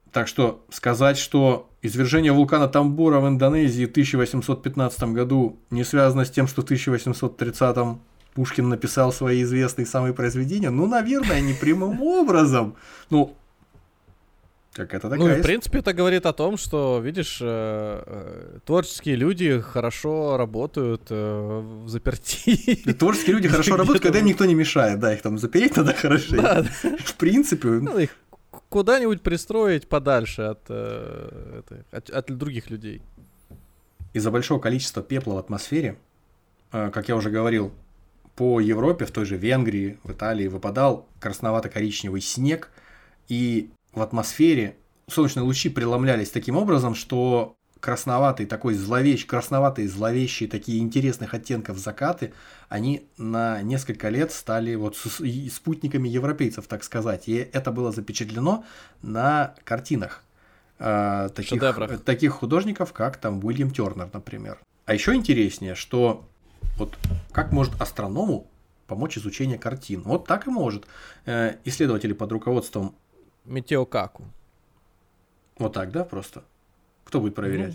Так что сказать, что извержение вулкана Тамбора в Индонезии в 1815 году не связано с тем, что в 1830 Пушкин написал свои известные самые произведения, ну, наверное, не прямым образом. Ну, как это такая... Ну, и, в принципе, это говорит о том, что, видишь, творческие люди хорошо работают в заперти. Творческие люди хорошо работают, когда им никто не мешает. Да, их там запереть надо хорошо. В принципе... Ну, их куда-нибудь пристроить подальше от других людей. Из-за большого количества пепла в атмосфере, как я уже говорил, по Европе, в той же Венгрии, в Италии выпадал красновато-коричневый снег, и в атмосфере солнечные лучи преломлялись таким образом, что красноватые зловещие такие интересных оттенков закаты, они на несколько лет стали вот спутниками европейцев, так сказать. И это было запечатлено на картинах таких художников, как там Уильям Тернер, например. А еще интереснее, что вот как может астроному помочь изучение картин? Вот так и может. Исследователи под руководством Митио Каку. Вот так, да, просто? Кто будет проверять?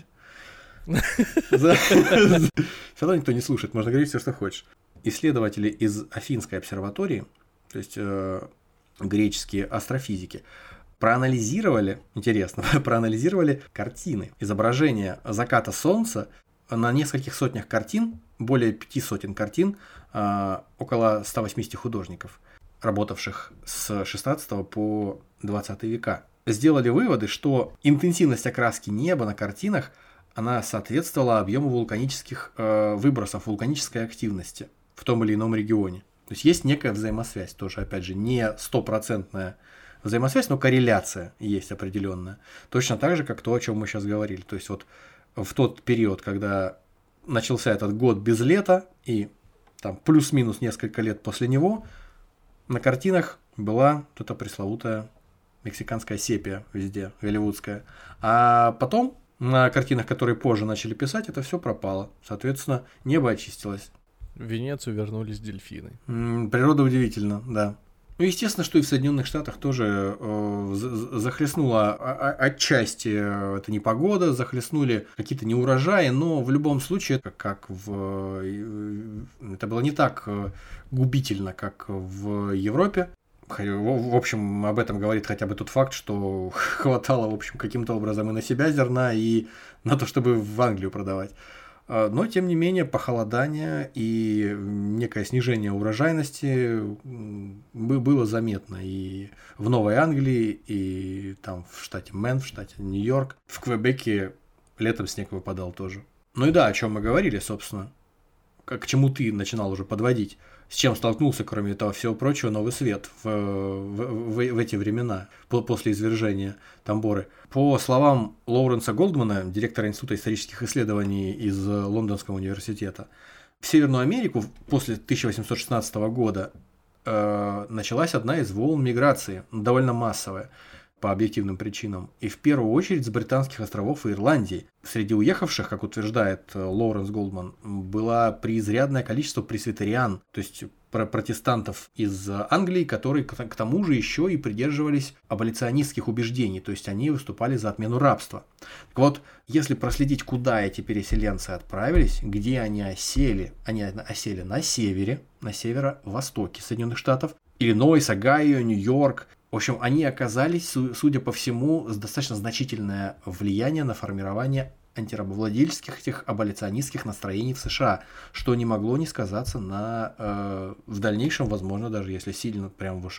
Все равно никто не слушает, можно говорить все, что хочешь. Исследователи из Афинской обсерватории, то есть греческие астрофизики, проанализировали картины, изображения заката Солнца на нескольких сотнях картин, более 5 сотен картин, около 180 художников, работавших с 16 по 20 века. Сделали выводы, что интенсивность окраски неба на картинах, она соответствовала объему вулканических выбросов, вулканической активности в том или ином регионе. То есть есть некая взаимосвязь, тоже, опять же, не стопроцентная взаимосвязь, но корреляция есть определенная. Точно так же, как то, о чем мы сейчас говорили. То есть вот в тот период, когда начался этот год без лета, и там плюс-минус несколько лет после него, на картинах была вот эта пресловутая мексиканская сепия везде, голливудская. А потом на картинах, которые позже начали писать, это все пропало. Соответственно, небо очистилось. В Венецию вернулись дельфины. Природа удивительна, да. Ну, естественно, что и в Соединенных Штатах тоже захлестнула отчасти эта непогода, захлестнули какие-то неурожаи, но в любом случае, это было не так губительно, как в Европе. В общем, об этом говорит хотя бы тот факт, что хватало, в общем, каким-то образом и на себя зерна, и на то, чтобы в Англию продавать. Но, тем не менее, похолодание и некое снижение урожайности было заметно и в Новой Англии, и там в штате Мэн, в штате Нью-Йорк. В Квебеке летом снег выпадал тоже. Ну и да, о чем мы говорили, собственно, к чему ты начинал уже подводить. С чем столкнулся, кроме этого всего прочего, Новый Свет в эти времена, после извержения Тамборы. По словам Лоуренса Голдмана, директора Института исторических исследований из Лондонского университета, в Северную Америку после 1816 года началась одна из волн миграции, довольно массовая, по объективным причинам, и в первую очередь с британских островов и Ирландии. Среди уехавших, как утверждает Лоуренс Голдман, было преизрядное количество пресвитериан, то есть протестантов из Англии, которые к тому же еще и придерживались аболиционистских убеждений, то есть они выступали за отмену рабства. Так вот, если проследить, куда эти переселенцы отправились, где они осели на севере, на северо-востоке Соединенных Штатов, Иллинойс, Огайо, Нью-Йорк. В общем, они оказались, судя по всему, с достаточно значительное влияние на формирование антирабовладельческих, этих аболиционистских настроений в США, что не могло не сказаться в дальнейшем, возможно, даже если сильно прям уж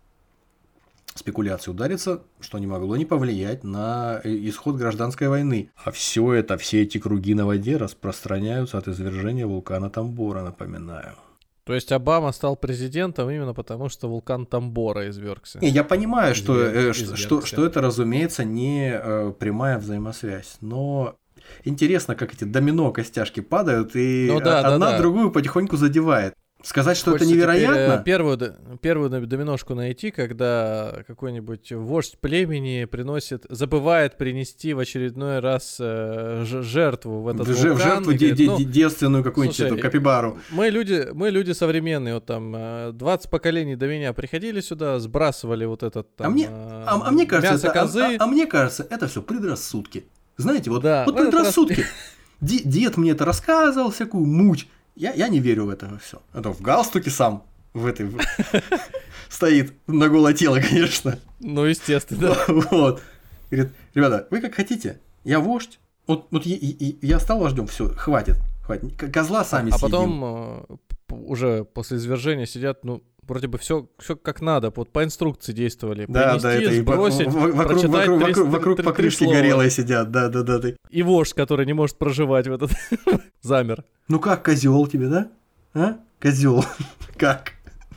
спекуляции ударится, что не могло не повлиять на исход гражданской войны. А все эти круги на воде распространяются от извержения вулкана Тамбора, напоминаю. То есть Обама стал президентом именно потому, что вулкан Тамбора извергся. Я понимаю, что это, разумеется, не прямая взаимосвязь, но интересно, как эти домино костяшки падают, и одна другую потихоньку задевает. Сказать, что Хочется это невероятно? Первую доминошку найти, когда какой-нибудь вождь племени забывает принести в очередной раз жертву в этот вулкан. В жертву девственную какую-нибудь эту капибару. Мы люди современные, вот там 20 поколений до меня приходили сюда, сбрасывали вот этот там, мне кажется, мясо козы. Мне кажется, это все предрассудки. Знаете, вот предрассудки. Дед мне это рассказывал, всякую муть. Я не верю в это все. Это в галстуке сам в этой стоит на голое тело, конечно. Ну, естественно. Вот. Говорит, ребята, вы как хотите, я вождь. Вот я стал вождем, все, хватит. Козла сами съедим. А потом уже после извержения сидят, ну, вроде бы все как надо, вот по инструкции действовали. Да, принести, это сбросить, вокруг покрышки горелой сидят, да. И вождь, который не может проживать в этот замер. Ну как, козел тебе, да? А? Козел. Как?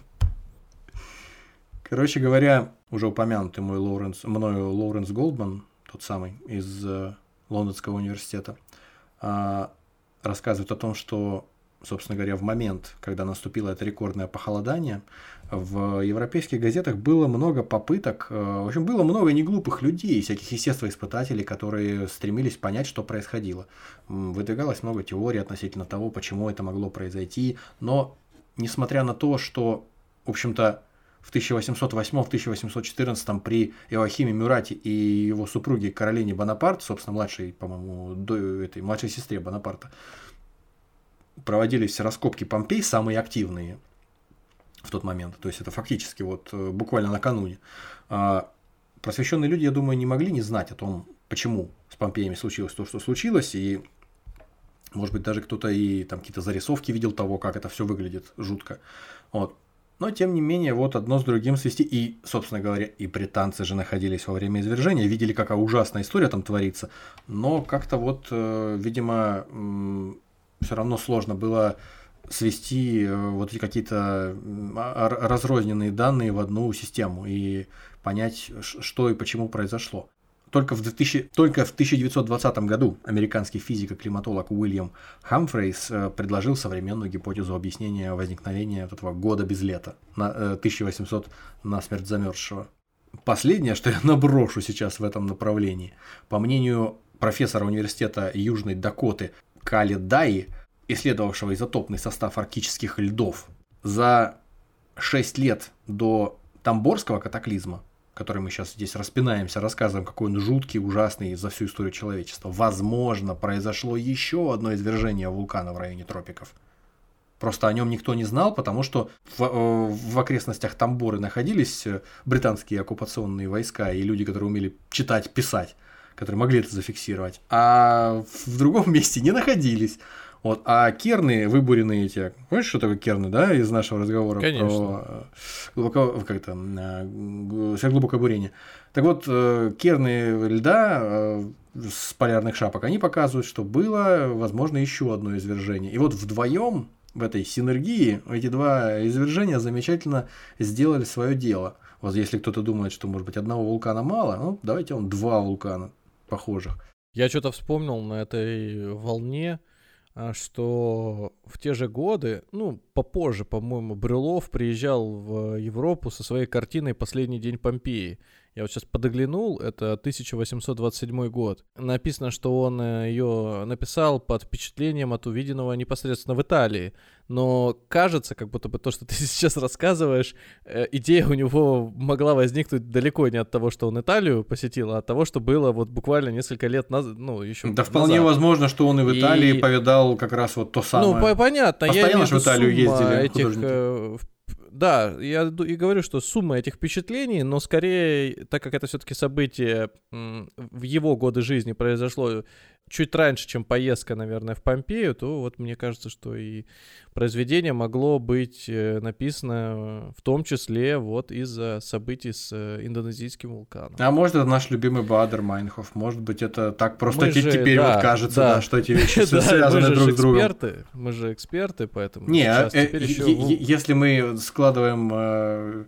Короче говоря, уже упомянутый мною Лоуренс Голдман, тот самый из Лондонского университета, рассказывает о том, что, собственно говоря, в момент, когда наступило это рекордное похолодание, в европейских газетах было много попыток, в общем, было много неглупых людей, всяких естествоиспытателей, которые стремились понять, что происходило. Выдвигалось много теорий относительно того, почему это могло произойти, но, несмотря на то, что, в общем-то, в 1808-1814 при Иоахиме Мюрате и его супруге Каролине Бонапарт, собственно, младшей, по-моему, младшей сестре Бонапарта, проводились раскопки Помпей, самые активные в тот момент. То есть это фактически вот буквально накануне. Просвещенные люди, я думаю, не могли не знать о том, почему с Помпеями случилось то, что случилось. И, может быть, даже кто-то и там какие-то зарисовки видел того, как это все выглядит жутко. Вот. Но, тем не менее, вот одно с другим свести. И, собственно говоря, и британцы же находились во время извержения, видели, какая ужасная история там творится. Но как-то вот, видимо, все равно сложно было свести вот эти какие-то разрозненные данные в одну систему и понять, что и почему произошло. Только в 1920 году американский физик и климатолог Уильям Хамфрейс предложил современную гипотезу объяснения возникновения этого года без лета, 1800 насмерть замерзшего. Последнее, что я наброшу сейчас в этом направлении, по мнению профессора университета Южной Дакоты Кали Даи, исследовавшего изотопный состав арктических льдов, за 6 лет до Тамборского катаклизма, который мы сейчас здесь распинаемся, рассказываем, какой он жуткий, ужасный за всю историю человечества, возможно, произошло еще одно извержение вулкана в районе тропиков. Просто о нем никто не знал, потому что в окрестностях Тамборы находились британские оккупационные войска и люди, которые умели читать, писать, которые могли это зафиксировать, а в другом месте не находились. Вот. А керны, выбуренные эти, знаешь, что такое керны, да, из нашего разговора? Конечно. Про сверхглубокое бурение. Так вот, керны льда с полярных шапок, они показывают, что было, возможно, еще одно извержение. И вот вдвоем в этой синергии эти два извержения замечательно сделали свое дело. Вот если кто-то думает, что, может быть, одного вулкана мало, ну, давайте два вулкана похожих. Я что-то вспомнил на этой волне, что в те же годы, ну, попозже, по-моему, Брюлов приезжал в Европу со своей картиной «Последний день Помпеи». Я вот сейчас подоглянул, это 1827 год. Написано, что он ее написал под впечатлением от увиденного непосредственно в Италии. Но кажется, как будто бы то, что ты сейчас рассказываешь, идея у него могла возникнуть далеко не от того, что он Италию посетил, а от того, что было вот буквально несколько лет назад, ну, еще да, вполне возможно, что он и в Италии повидал как раз вот то самое. Ну, понятно. Постоянно же в Италию ездили художники. Да, я и говорю, что сумма этих впечатлений, но скорее, так как это все-таки событие в его годы жизни произошло чуть раньше, чем поездка, наверное, в Помпею, то вот мне кажется, что и произведение могло быть написано в том числе вот из-за событий с индонезийским вулканом. А может, это наш любимый Баадер Майнхоф, может быть, это так просто теперь вот кажется, что эти вещи связаны друг с другом. Мы же эксперты, поэтому не, если мы складываем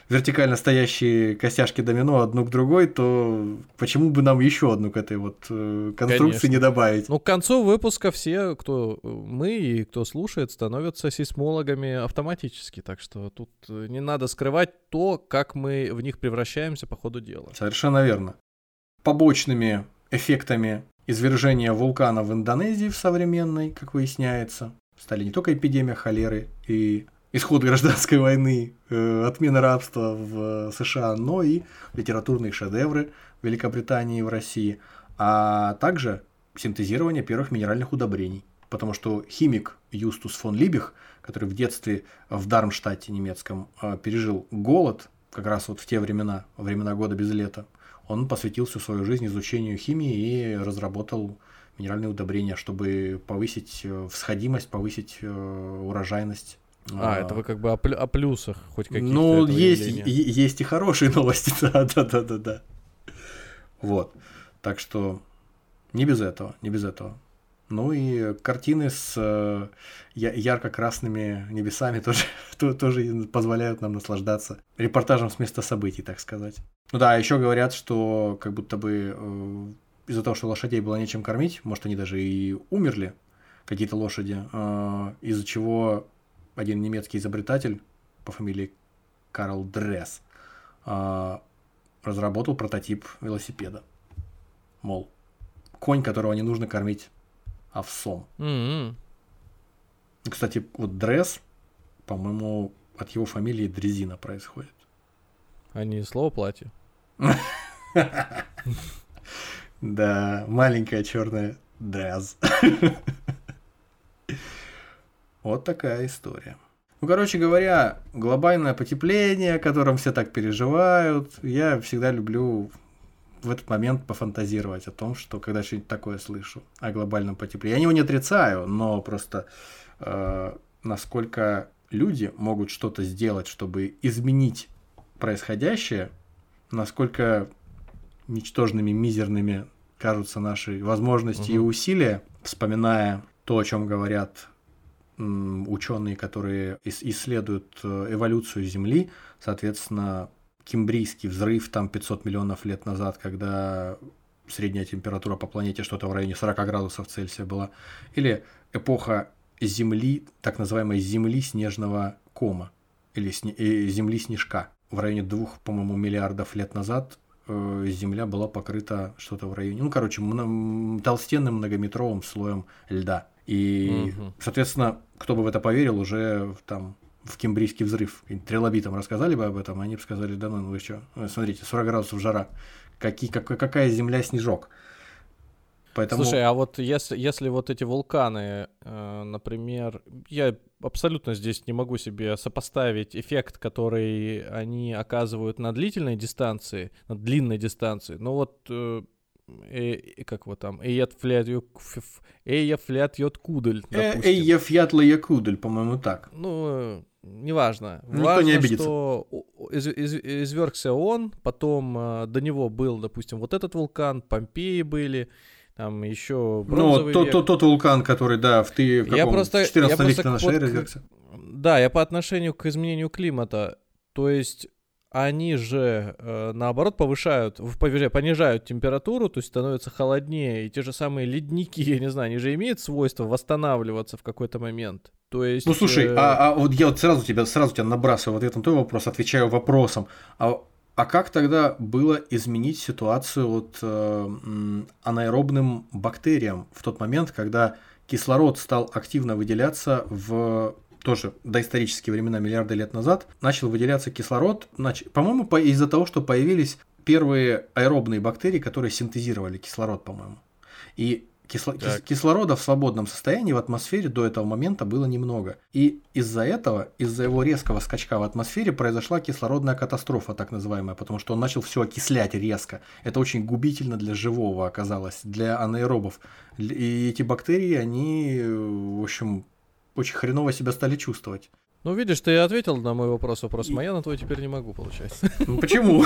вертикально стоящие костяшки домино одну к другой, то почему бы нам еще одну к этой вот конструкции Конечно. не добавить? Ну, к концу выпуска все, кто мы и кто слушает, становятся сейсмологами автоматически. Так что тут не надо скрывать то, как мы в них превращаемся по ходу дела. Совершенно верно. Побочными эффектами извержения вулкана в Индонезии в современной, как выясняется, стали не только эпидемия холеры и исход гражданской войны, отмена рабства в США, но и литературные шедевры в Великобритании и в России, а также синтезирование первых минеральных удобрений. Потому что химик Юстус фон Либих, который в детстве в Дармштадте немецком пережил голод, как раз вот в те времена, времена года без лета, он посвятил всю свою жизнь изучению химии и разработал минеральные удобрения, чтобы повысить всходимость, повысить урожайность. Это вы как бы о плюсах хоть каких-то. Ну, этого есть и хорошие новости, да. Вот. Так что не без этого, не без этого. Ну и картины с ярко-красными небесами тоже позволяют нам наслаждаться репортажем с места событий, так сказать. Ну да, еще говорят, что как будто бы из-за того, что лошадей было нечем кормить, может, они даже и умерли, какие-то лошади, из-за чего один немецкий изобретатель по фамилии Карл Дресс разработал прототип велосипеда. Мол, конь, которого не нужно кормить овсом. Mm-hmm. Кстати, вот Дресс, по-моему, от его фамилии Дрезина происходит. А не слово платье. Да, маленькая черная Дресс. Вот такая история. Ну, короче говоря, глобальное потепление, о котором все так переживают, я всегда люблю в этот момент пофантазировать о том, что когда что-нибудь такое слышу о глобальном потеплении. Я его не отрицаю, но просто насколько люди могут что-то сделать, чтобы изменить происходящее, насколько ничтожными, мизерными кажутся наши возможности и усилия, вспоминая то, о чем говорят ученые, которые исследуют эволюцию Земли, соответственно, Кембрийский взрыв там 500 миллионов лет назад, когда средняя температура по планете что-то в районе 40 градусов Цельсия была, или эпоха Земли, так называемой Земли снежного кома, или Земли снежка. В районе 2, по-моему, миллиардов лет назад Земля была покрыта что-то в районе, толстенным многометровым слоем льда. И, соответственно, кто бы в это поверил, уже там в Кембрийский взрыв трилобитам рассказали бы об этом, они бы сказали, да ну вы что, смотрите, 40 градусов жара, какая земля снежок. Поэтому... Слушай, а вот если вот эти вулканы, например, я абсолютно здесь не могу себе сопоставить эффект, который они оказывают на длительной дистанции, на длинной дистанции, но вот... как вот там, Эйяфлят-Йоткудель, допустим. Эйяфьятло-Якудель, по-моему, так. Ну, неважно. Никто Важно, не обидится. что извергся он, потом до него был, допустим, вот этот вулкан, Помпеи были, там еще бронзовый век. Тот вулкан, который, да, в 14 веке до нашей эры извергся. Да, я по отношению к изменению климата, то есть... Они же, наоборот, понижают температуру, то есть становится холоднее, и те же самые ледники, я не знаю, они же имеют свойство восстанавливаться в какой-то момент. То есть... Ну, слушай, вот я вот сразу тебя набрасываю в ответ на твой вопрос, отвечаю вопросом. А как тогда было изменить ситуацию вот анаэробным бактериям в тот момент, когда кислород стал активно выделяться в... тоже доисторические времена, миллиарды лет назад, начал выделяться кислород, по-моему, из-за того, что появились первые аэробные бактерии, которые синтезировали кислород, по-моему. И кислорода в свободном состоянии в атмосфере до этого момента было немного. И из-за этого, из-за его резкого скачка в атмосфере произошла кислородная катастрофа, так называемая, потому что он начал все окислять резко. Это очень губительно для живого оказалось, для анаэробов. И эти бактерии, они, в общем... очень хреново себя стали чувствовать. Ну, видишь, ты ответил на мой вопрос, а я на твой теперь не могу, получается. Ну, почему?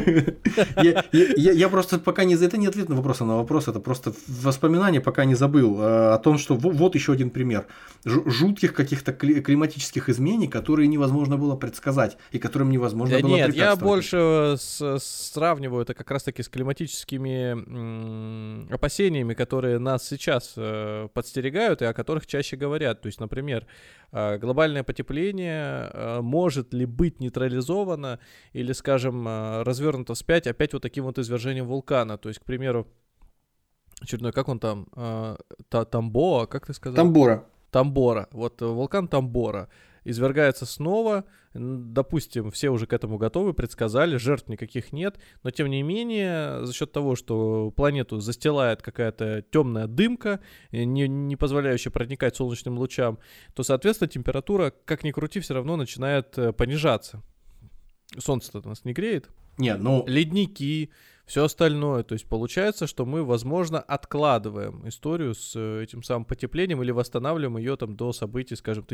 Я просто пока не... Это не ответ на вопрос, это просто воспоминание, пока не забыл о том, что вот еще один пример жутких каких-то климатических изменений, которые невозможно было предсказать и которым невозможно было препятствовать. Нет, я больше сравниваю это как раз-таки с климатическими опасениями, которые нас сейчас подстерегают и о которых чаще говорят. То есть, например, глобальное потепление может ли быть нейтрализовано или, скажем, развернуто вспять опять вот таким вот извержением вулкана. То есть, к примеру, очередной, как он там, Тамбоа, как ты сказал? Тамбора. Вот вулкан Тамбора извергается снова. Допустим, все уже к этому готовы, предсказали, жертв никаких нет, но тем не менее, за счет того, что планету застилает какая-то темная дымка, не позволяющая проникать солнечным лучам, то, соответственно, температура, как ни крути, все равно начинает понижаться. Солнце-то нас не греет. Нет, ну... Ледники, все остальное. То есть получается, что мы, возможно, откладываем историю с этим самым потеплением или восстанавливаем ее там до событий, скажем,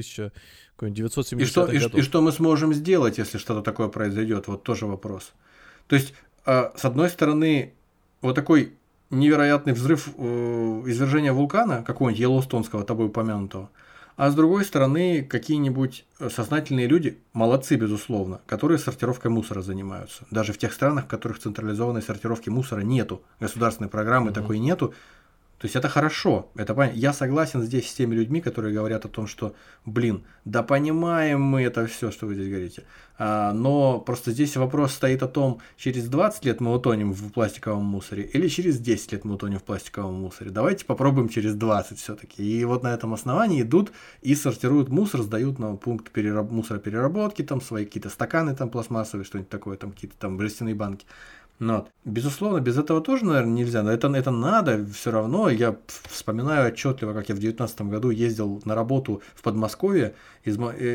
1970-х годов. И что мы сможем сделать, если что-то такое произойдет? Вот тоже вопрос. То есть, с одной стороны, вот такой невероятный взрыв извержения вулкана, какого-нибудь Йеллоустонского, тобой упомянутого, а с другой стороны, какие-нибудь сознательные люди, молодцы, безусловно, которые сортировкой мусора занимаются. Даже в тех странах, в которых централизованной сортировки мусора нету, государственной программы такой нету. То есть это хорошо, это понятно. Я согласен здесь с теми людьми, которые говорят о том, что, да понимаем мы это все, что вы здесь говорите. Но просто здесь вопрос стоит о том, через 20 лет мы утонем в пластиковом мусоре или через 10 лет мы утонем в пластиковом мусоре. Давайте попробуем через 20 все-таки. И вот на этом основании идут и сортируют мусор, сдают на пункт мусоропереработки, там свои какие-то стаканы там пластмассовые, что-нибудь такое, там какие-то там жестяные банки. Но, безусловно, без этого тоже, наверное, нельзя, но это надо все равно. Я вспоминаю отчетливо, как я в 2019 году ездил на работу в Подмосковье из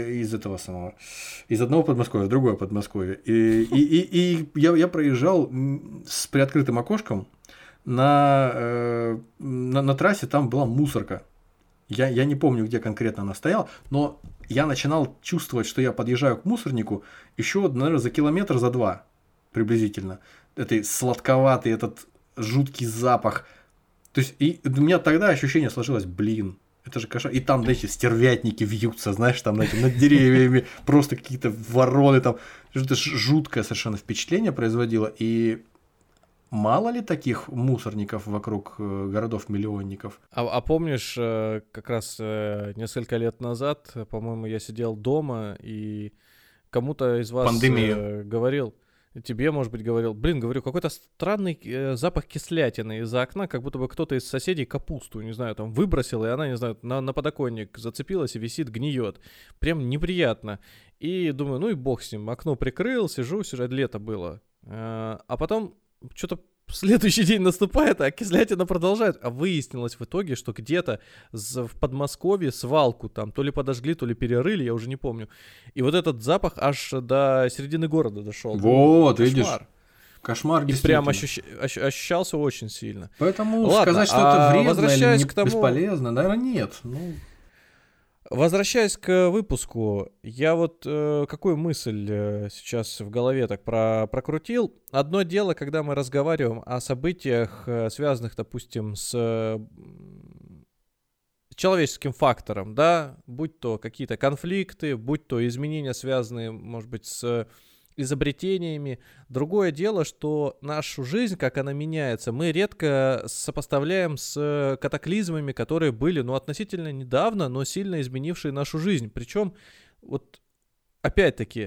одного Подмосковья в другое Подмосковье. И я проезжал с приоткрытым окошком на трассе, там была мусорка. Я не помню, где конкретно она стояла, но я начинал чувствовать, что я подъезжаю к мусорнику еще, наверное, за километр, за два приблизительно. Это сладковатый, этот жуткий запах. То есть, и у меня тогда ощущение сложилось, это же кошмар. И там, знаете, стервятники вьются, знаешь, там, знаете, над деревьями, просто какие-то вороны там. Это жуткое совершенно впечатление производило. И мало ли таких мусорников вокруг городов-миллионников? А помнишь, как раз несколько лет назад, по-моему, я сидел дома, и кому-то из вас говорил, тебе, может быть, говорил, говорю, какой-то странный запах кислятины из-за окна, как будто бы кто-то из соседей капусту, не знаю, там выбросил, и она, не знаю, на подоконник зацепилась и висит, гниет. Прям неприятно. И думаю, ну и бог с ним, окно прикрыл, сижу, лето было. А потом что-то следующий день наступает, а кислятина продолжает. А выяснилось в итоге, что где-то в Подмосковье свалку там то ли подожгли, то ли перерыли, я уже не помню. И вот этот запах аж до середины города дошел. Вот, видишь. Кошмар действительно. И прям ощущался очень сильно. Поэтому сказать, что это вредно или бесполезно, наверное, нет. Возвращаясь к выпуску, я вот какую мысль сейчас в голове так прокрутил. Одно дело, когда мы разговариваем о событиях, связанных, допустим, с человеческим фактором, да, будь то какие-то конфликты, будь то изменения, связанные, может быть, с изобретениями. Другое дело, что нашу жизнь, как она меняется, мы редко сопоставляем с катаклизмами, которые были, относительно недавно, но сильно изменившие нашу жизнь. Причем, вот, опять-таки,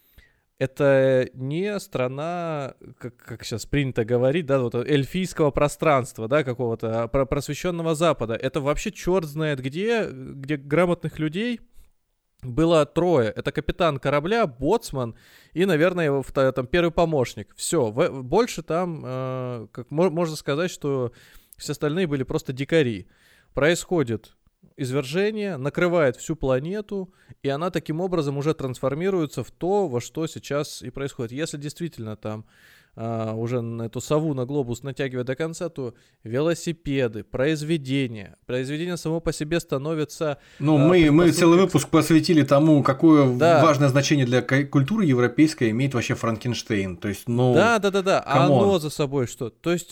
это не страна, как сейчас принято говорить, да, вот эльфийского пространства, да, какого-то просвещенного Запада. Это вообще черт знает где грамотных людей было трое. Это капитан корабля, боцман и, наверное, его там первый помощник. Все. Больше там, как можно сказать, что все остальные были просто дикари. Происходит извержение, накрывает всю планету, и она таким образом уже трансформируется в то, во что сейчас и происходит. Если действительно там уже на эту сову на глобус натягивая до конца, то велосипеды, произведения само по себе становится... Ну, мы целый выпуск посвятили тому, какое важное значение для культуры европейской имеет вообще Франкенштейн. То есть, ну... Да. А оно за собой что? То есть...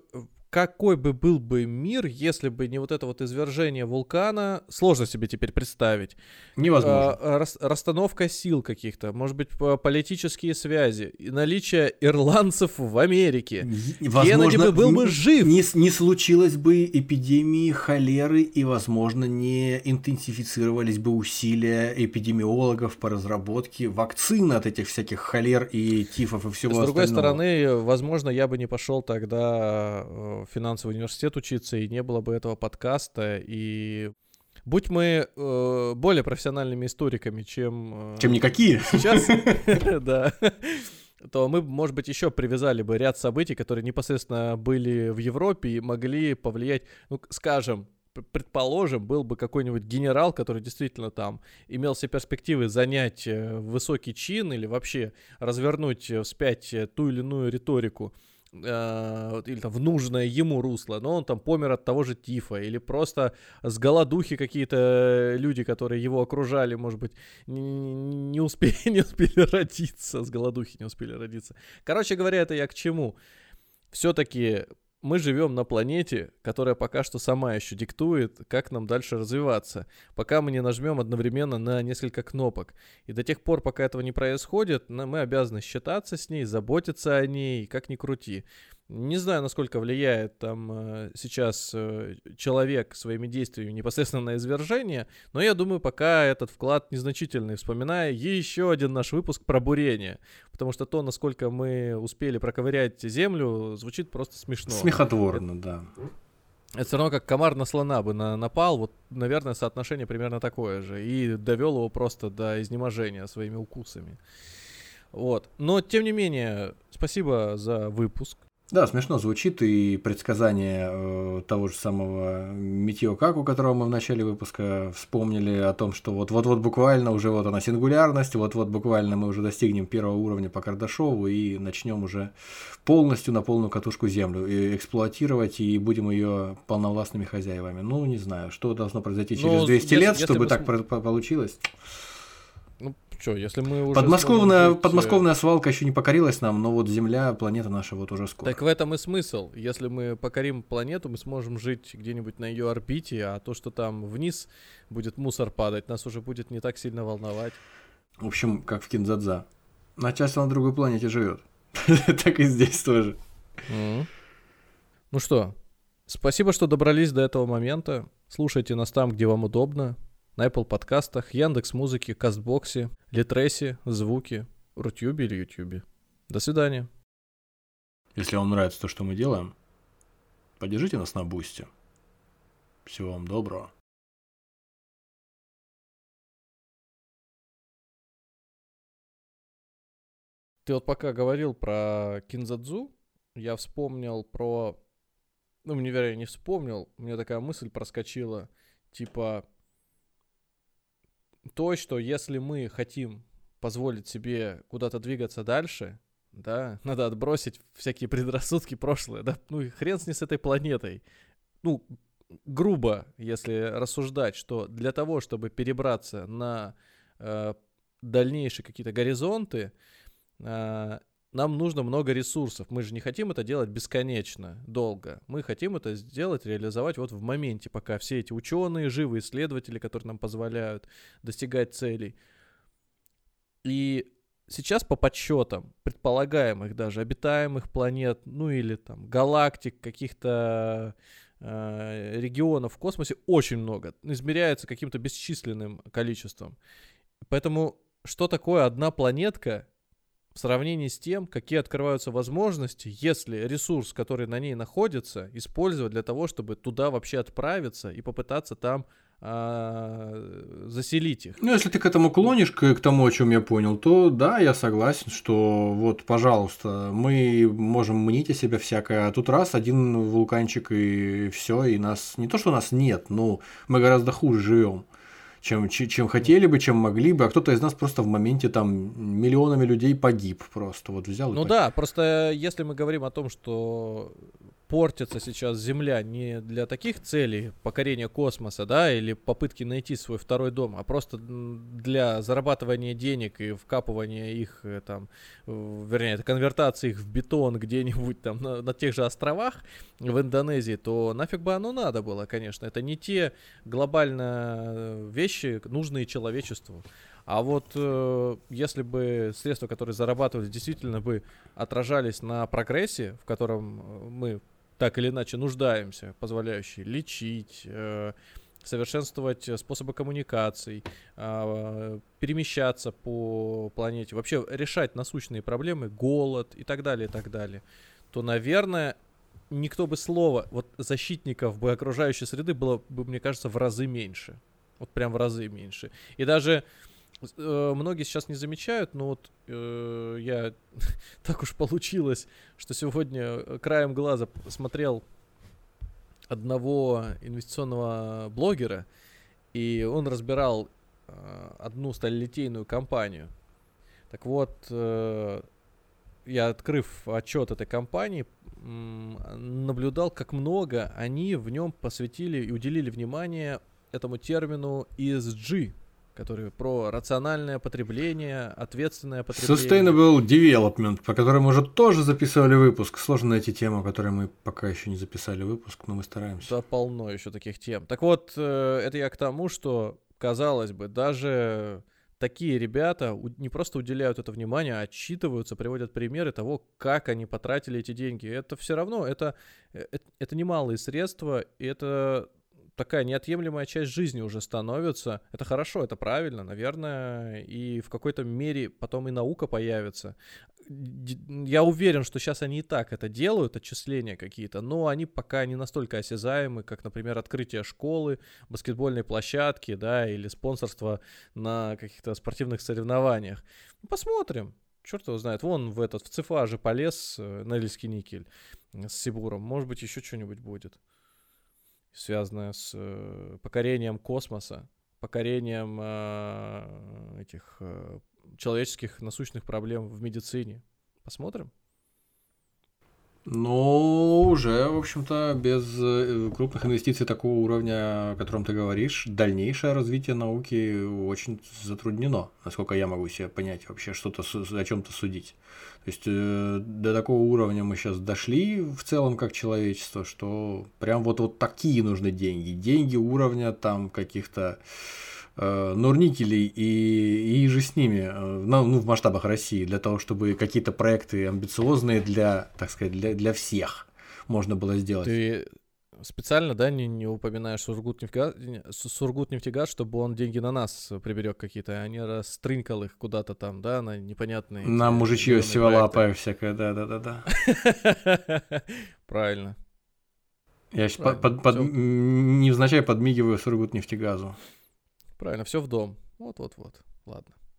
Какой бы был бы мир, если бы не вот это вот извержение вулкана, сложно себе теперь представить. Невозможно. Расстановка сил каких-то, может быть, политические связи, наличие ирландцев в Америке. Возможно, Кеннеди был бы жив. Не случилось бы эпидемии холеры, и, возможно, не интенсифицировались бы усилия эпидемиологов по разработке вакцин от этих всяких холер и тифов и всего остального. С другой стороны, возможно, я бы не пошел тогда в финансовый университет учиться, и не было бы этого подкаста, и будь мы более профессиональными историками, чем никакие сейчас, да, то мы, может быть, еще привязали бы ряд событий, которые непосредственно были в Европе и могли повлиять, ну, скажем, предположим, был бы какой-нибудь генерал, который действительно там имел все перспективы занять высокий чин или вообще развернуть вспять ту или иную риторику, или там в нужное ему русло, но он там помер от того же тифа, или просто с голодухи какие-то люди, которые его окружали, может быть, не успели родиться, с голодухи не успели родиться. Короче говоря, это я к чему? Все-таки мы живем на планете, которая пока что сама еще диктует, как нам дальше развиваться, пока мы не нажмем одновременно на несколько кнопок. И до тех пор, пока этого не происходит, мы обязаны считаться с ней, заботиться о ней, как ни крути. Не знаю, насколько влияет там сейчас человек своими действиями непосредственно на извержение, но я думаю, пока этот вклад незначительный, вспоминая еще один наш выпуск про бурение, потому что то, насколько мы успели проковырять Землю, звучит просто смешно. Смехотворно, да. Это все равно как комар на слона бы напал, вот, наверное, соотношение примерно такое же, и довел его просто до изнеможения своими укусами. Вот. Но, тем не менее, спасибо за выпуск. Да, смешно звучит, и предсказание того же самого Митио Каку, которого мы в начале выпуска вспомнили, о том, что вот-вот буквально уже вот она сингулярность, вот-вот буквально мы уже достигнем первого уровня по Кардашову и начнем уже полностью на полную катушку Землю эксплуатировать и будем ее полновластными хозяевами. Ну, не знаю, что должно произойти через 200 лет, чтобы так получилось. Ну, что, если мы уже... Подмосковная свалка еще не покорилась нам, но вот Земля, планета наша вот уже скоро. Так в этом и смысл. Если мы покорим планету, мы сможем жить где-нибудь на ее орбите, а то, что там вниз будет мусор падать, нас уже будет не так сильно волновать. В общем, как в Киндзадза. Начальство на другой планете живет. Так и здесь тоже. Ну что, спасибо, что добрались до этого момента. Слушайте нас там, где вам удобно. На Apple подкастах, Яндекс.Музыке, Кастбоксе, Литресе, Звуке, Рутюбе или Ютюбе. До свидания. Если вам нравится то, что мы делаем, поддержите нас на Бусти. Всего вам доброго. Ты вот пока говорил про Кинзадзу, я вспомнил про... Ну, вернее, не вспомнил, у меня такая мысль проскочила, типа... То, что если мы хотим позволить себе куда-то двигаться дальше, да, надо отбросить всякие предрассудки прошлое, да, ну и хрен с ней с этой планетой. Ну, грубо, если рассуждать, что для того, чтобы перебраться на дальнейшие какие-то горизонты, нам нужно много ресурсов. Мы же не хотим это делать бесконечно, долго. Мы хотим это сделать, реализовать вот в моменте, пока все эти ученые, живые исследователи, которые нам позволяют достигать целей. И сейчас по подсчетам предполагаемых даже обитаемых планет, ну или там галактик, каких-то регионов в космосе очень много. Измеряется каким-то бесчисленным количеством. Поэтому что такое одна планетка в сравнении с тем, какие открываются возможности, если ресурс, который на ней находится, использовать для того, чтобы туда вообще отправиться и попытаться там заселить их. Ну, если ты к этому клонишь, к тому, о чем я понял, то да, я согласен, что вот, пожалуйста, мы можем мнить о себе всякое, а тут раз, один вулканчик и все, и нас, не то, что нас нет, но мы гораздо хуже живем, чем хотели бы, чем могли бы, а кто-то из нас просто в моменте там миллионами людей погиб просто. Вот взял и Ну погиб. да, просто если мы говорим о том, что портится сейчас Земля не для таких целей покорения космоса, да, или попытки найти свой второй дом, а просто для зарабатывания денег и вкапывания их там, вернее, конвертации их в бетон где-нибудь там на тех же островах в Индонезии, то нафиг бы оно надо было, конечно. Это не те глобально вещи, нужные человечеству. А вот если бы средства, которые зарабатывались, действительно бы отражались на прогрессе, в котором мы так или иначе нуждаемся, позволяющие лечить, совершенствовать способы коммуникаций, перемещаться по планете, вообще решать насущные проблемы, голод и так далее, то, наверное, никто бы слова, вот защитников бы окружающей среды было бы, мне кажется, в разы меньше. Вот прям в разы меньше. И даже многие сейчас не замечают, но вот я так уж получилось, что сегодня краем глаза смотрел одного инвестиционного блогера, и он разбирал одну сталелитейную компанию. Так вот, я, открыв отчет этой компании, наблюдал, как много они в нем посвятили и уделили внимание этому термину ESG, который про рациональное потребление, ответственное потребление. Sustainable Development, по которому мы уже тоже записывали выпуск. Сложно найти тему, о которой мы пока еще не записали выпуск, но мы стараемся. Да, полно еще таких тем. Так вот, это я к тому, что, казалось бы, даже такие ребята не просто уделяют это внимание, а отчитываются, приводят примеры того, как они потратили эти деньги. Это все равно, это немалые средства, и это такая неотъемлемая часть жизни уже становится. Это хорошо, это правильно, наверное, и в какой-то мере потом и наука появится. Я уверен, что сейчас они и так это делают, отчисления какие-то, но они пока не настолько осязаемы, как, например, открытие школы, баскетбольной площадки, да, или спонсорство на каких-то спортивных соревнованиях. Посмотрим. Черт его знает. Вон в ЦФА же полез Норильский никель с Сибуром. Может быть, еще что-нибудь будет, связанное с покорением космоса, покорением этих человеческих насущных проблем в медицине. Посмотрим. Но уже, в общем-то, без крупных инвестиций такого уровня, о котором ты говоришь, дальнейшее развитие науки очень затруднено, насколько я могу себе понять вообще, что-то о чем-то судить. То есть до такого уровня мы сейчас дошли в целом как человечество, что прям вот такие нужны деньги. Деньги уровня там каких-то Норникелей и же с ними, в масштабах России, для того, чтобы какие-то проекты амбициозные для, так сказать, для всех можно было сделать. Ты специально, да, не упоминаешь Сургутнефтегаз, чтобы он деньги на нас приберег какие-то, а не растрынкал их куда-то там, да, на непонятные... На мужичье сиволапое всякое, да. Правильно. Я невзначай подмигиваю Сургутнефтегазу. Правильно, все в дом. Вот. Ладно.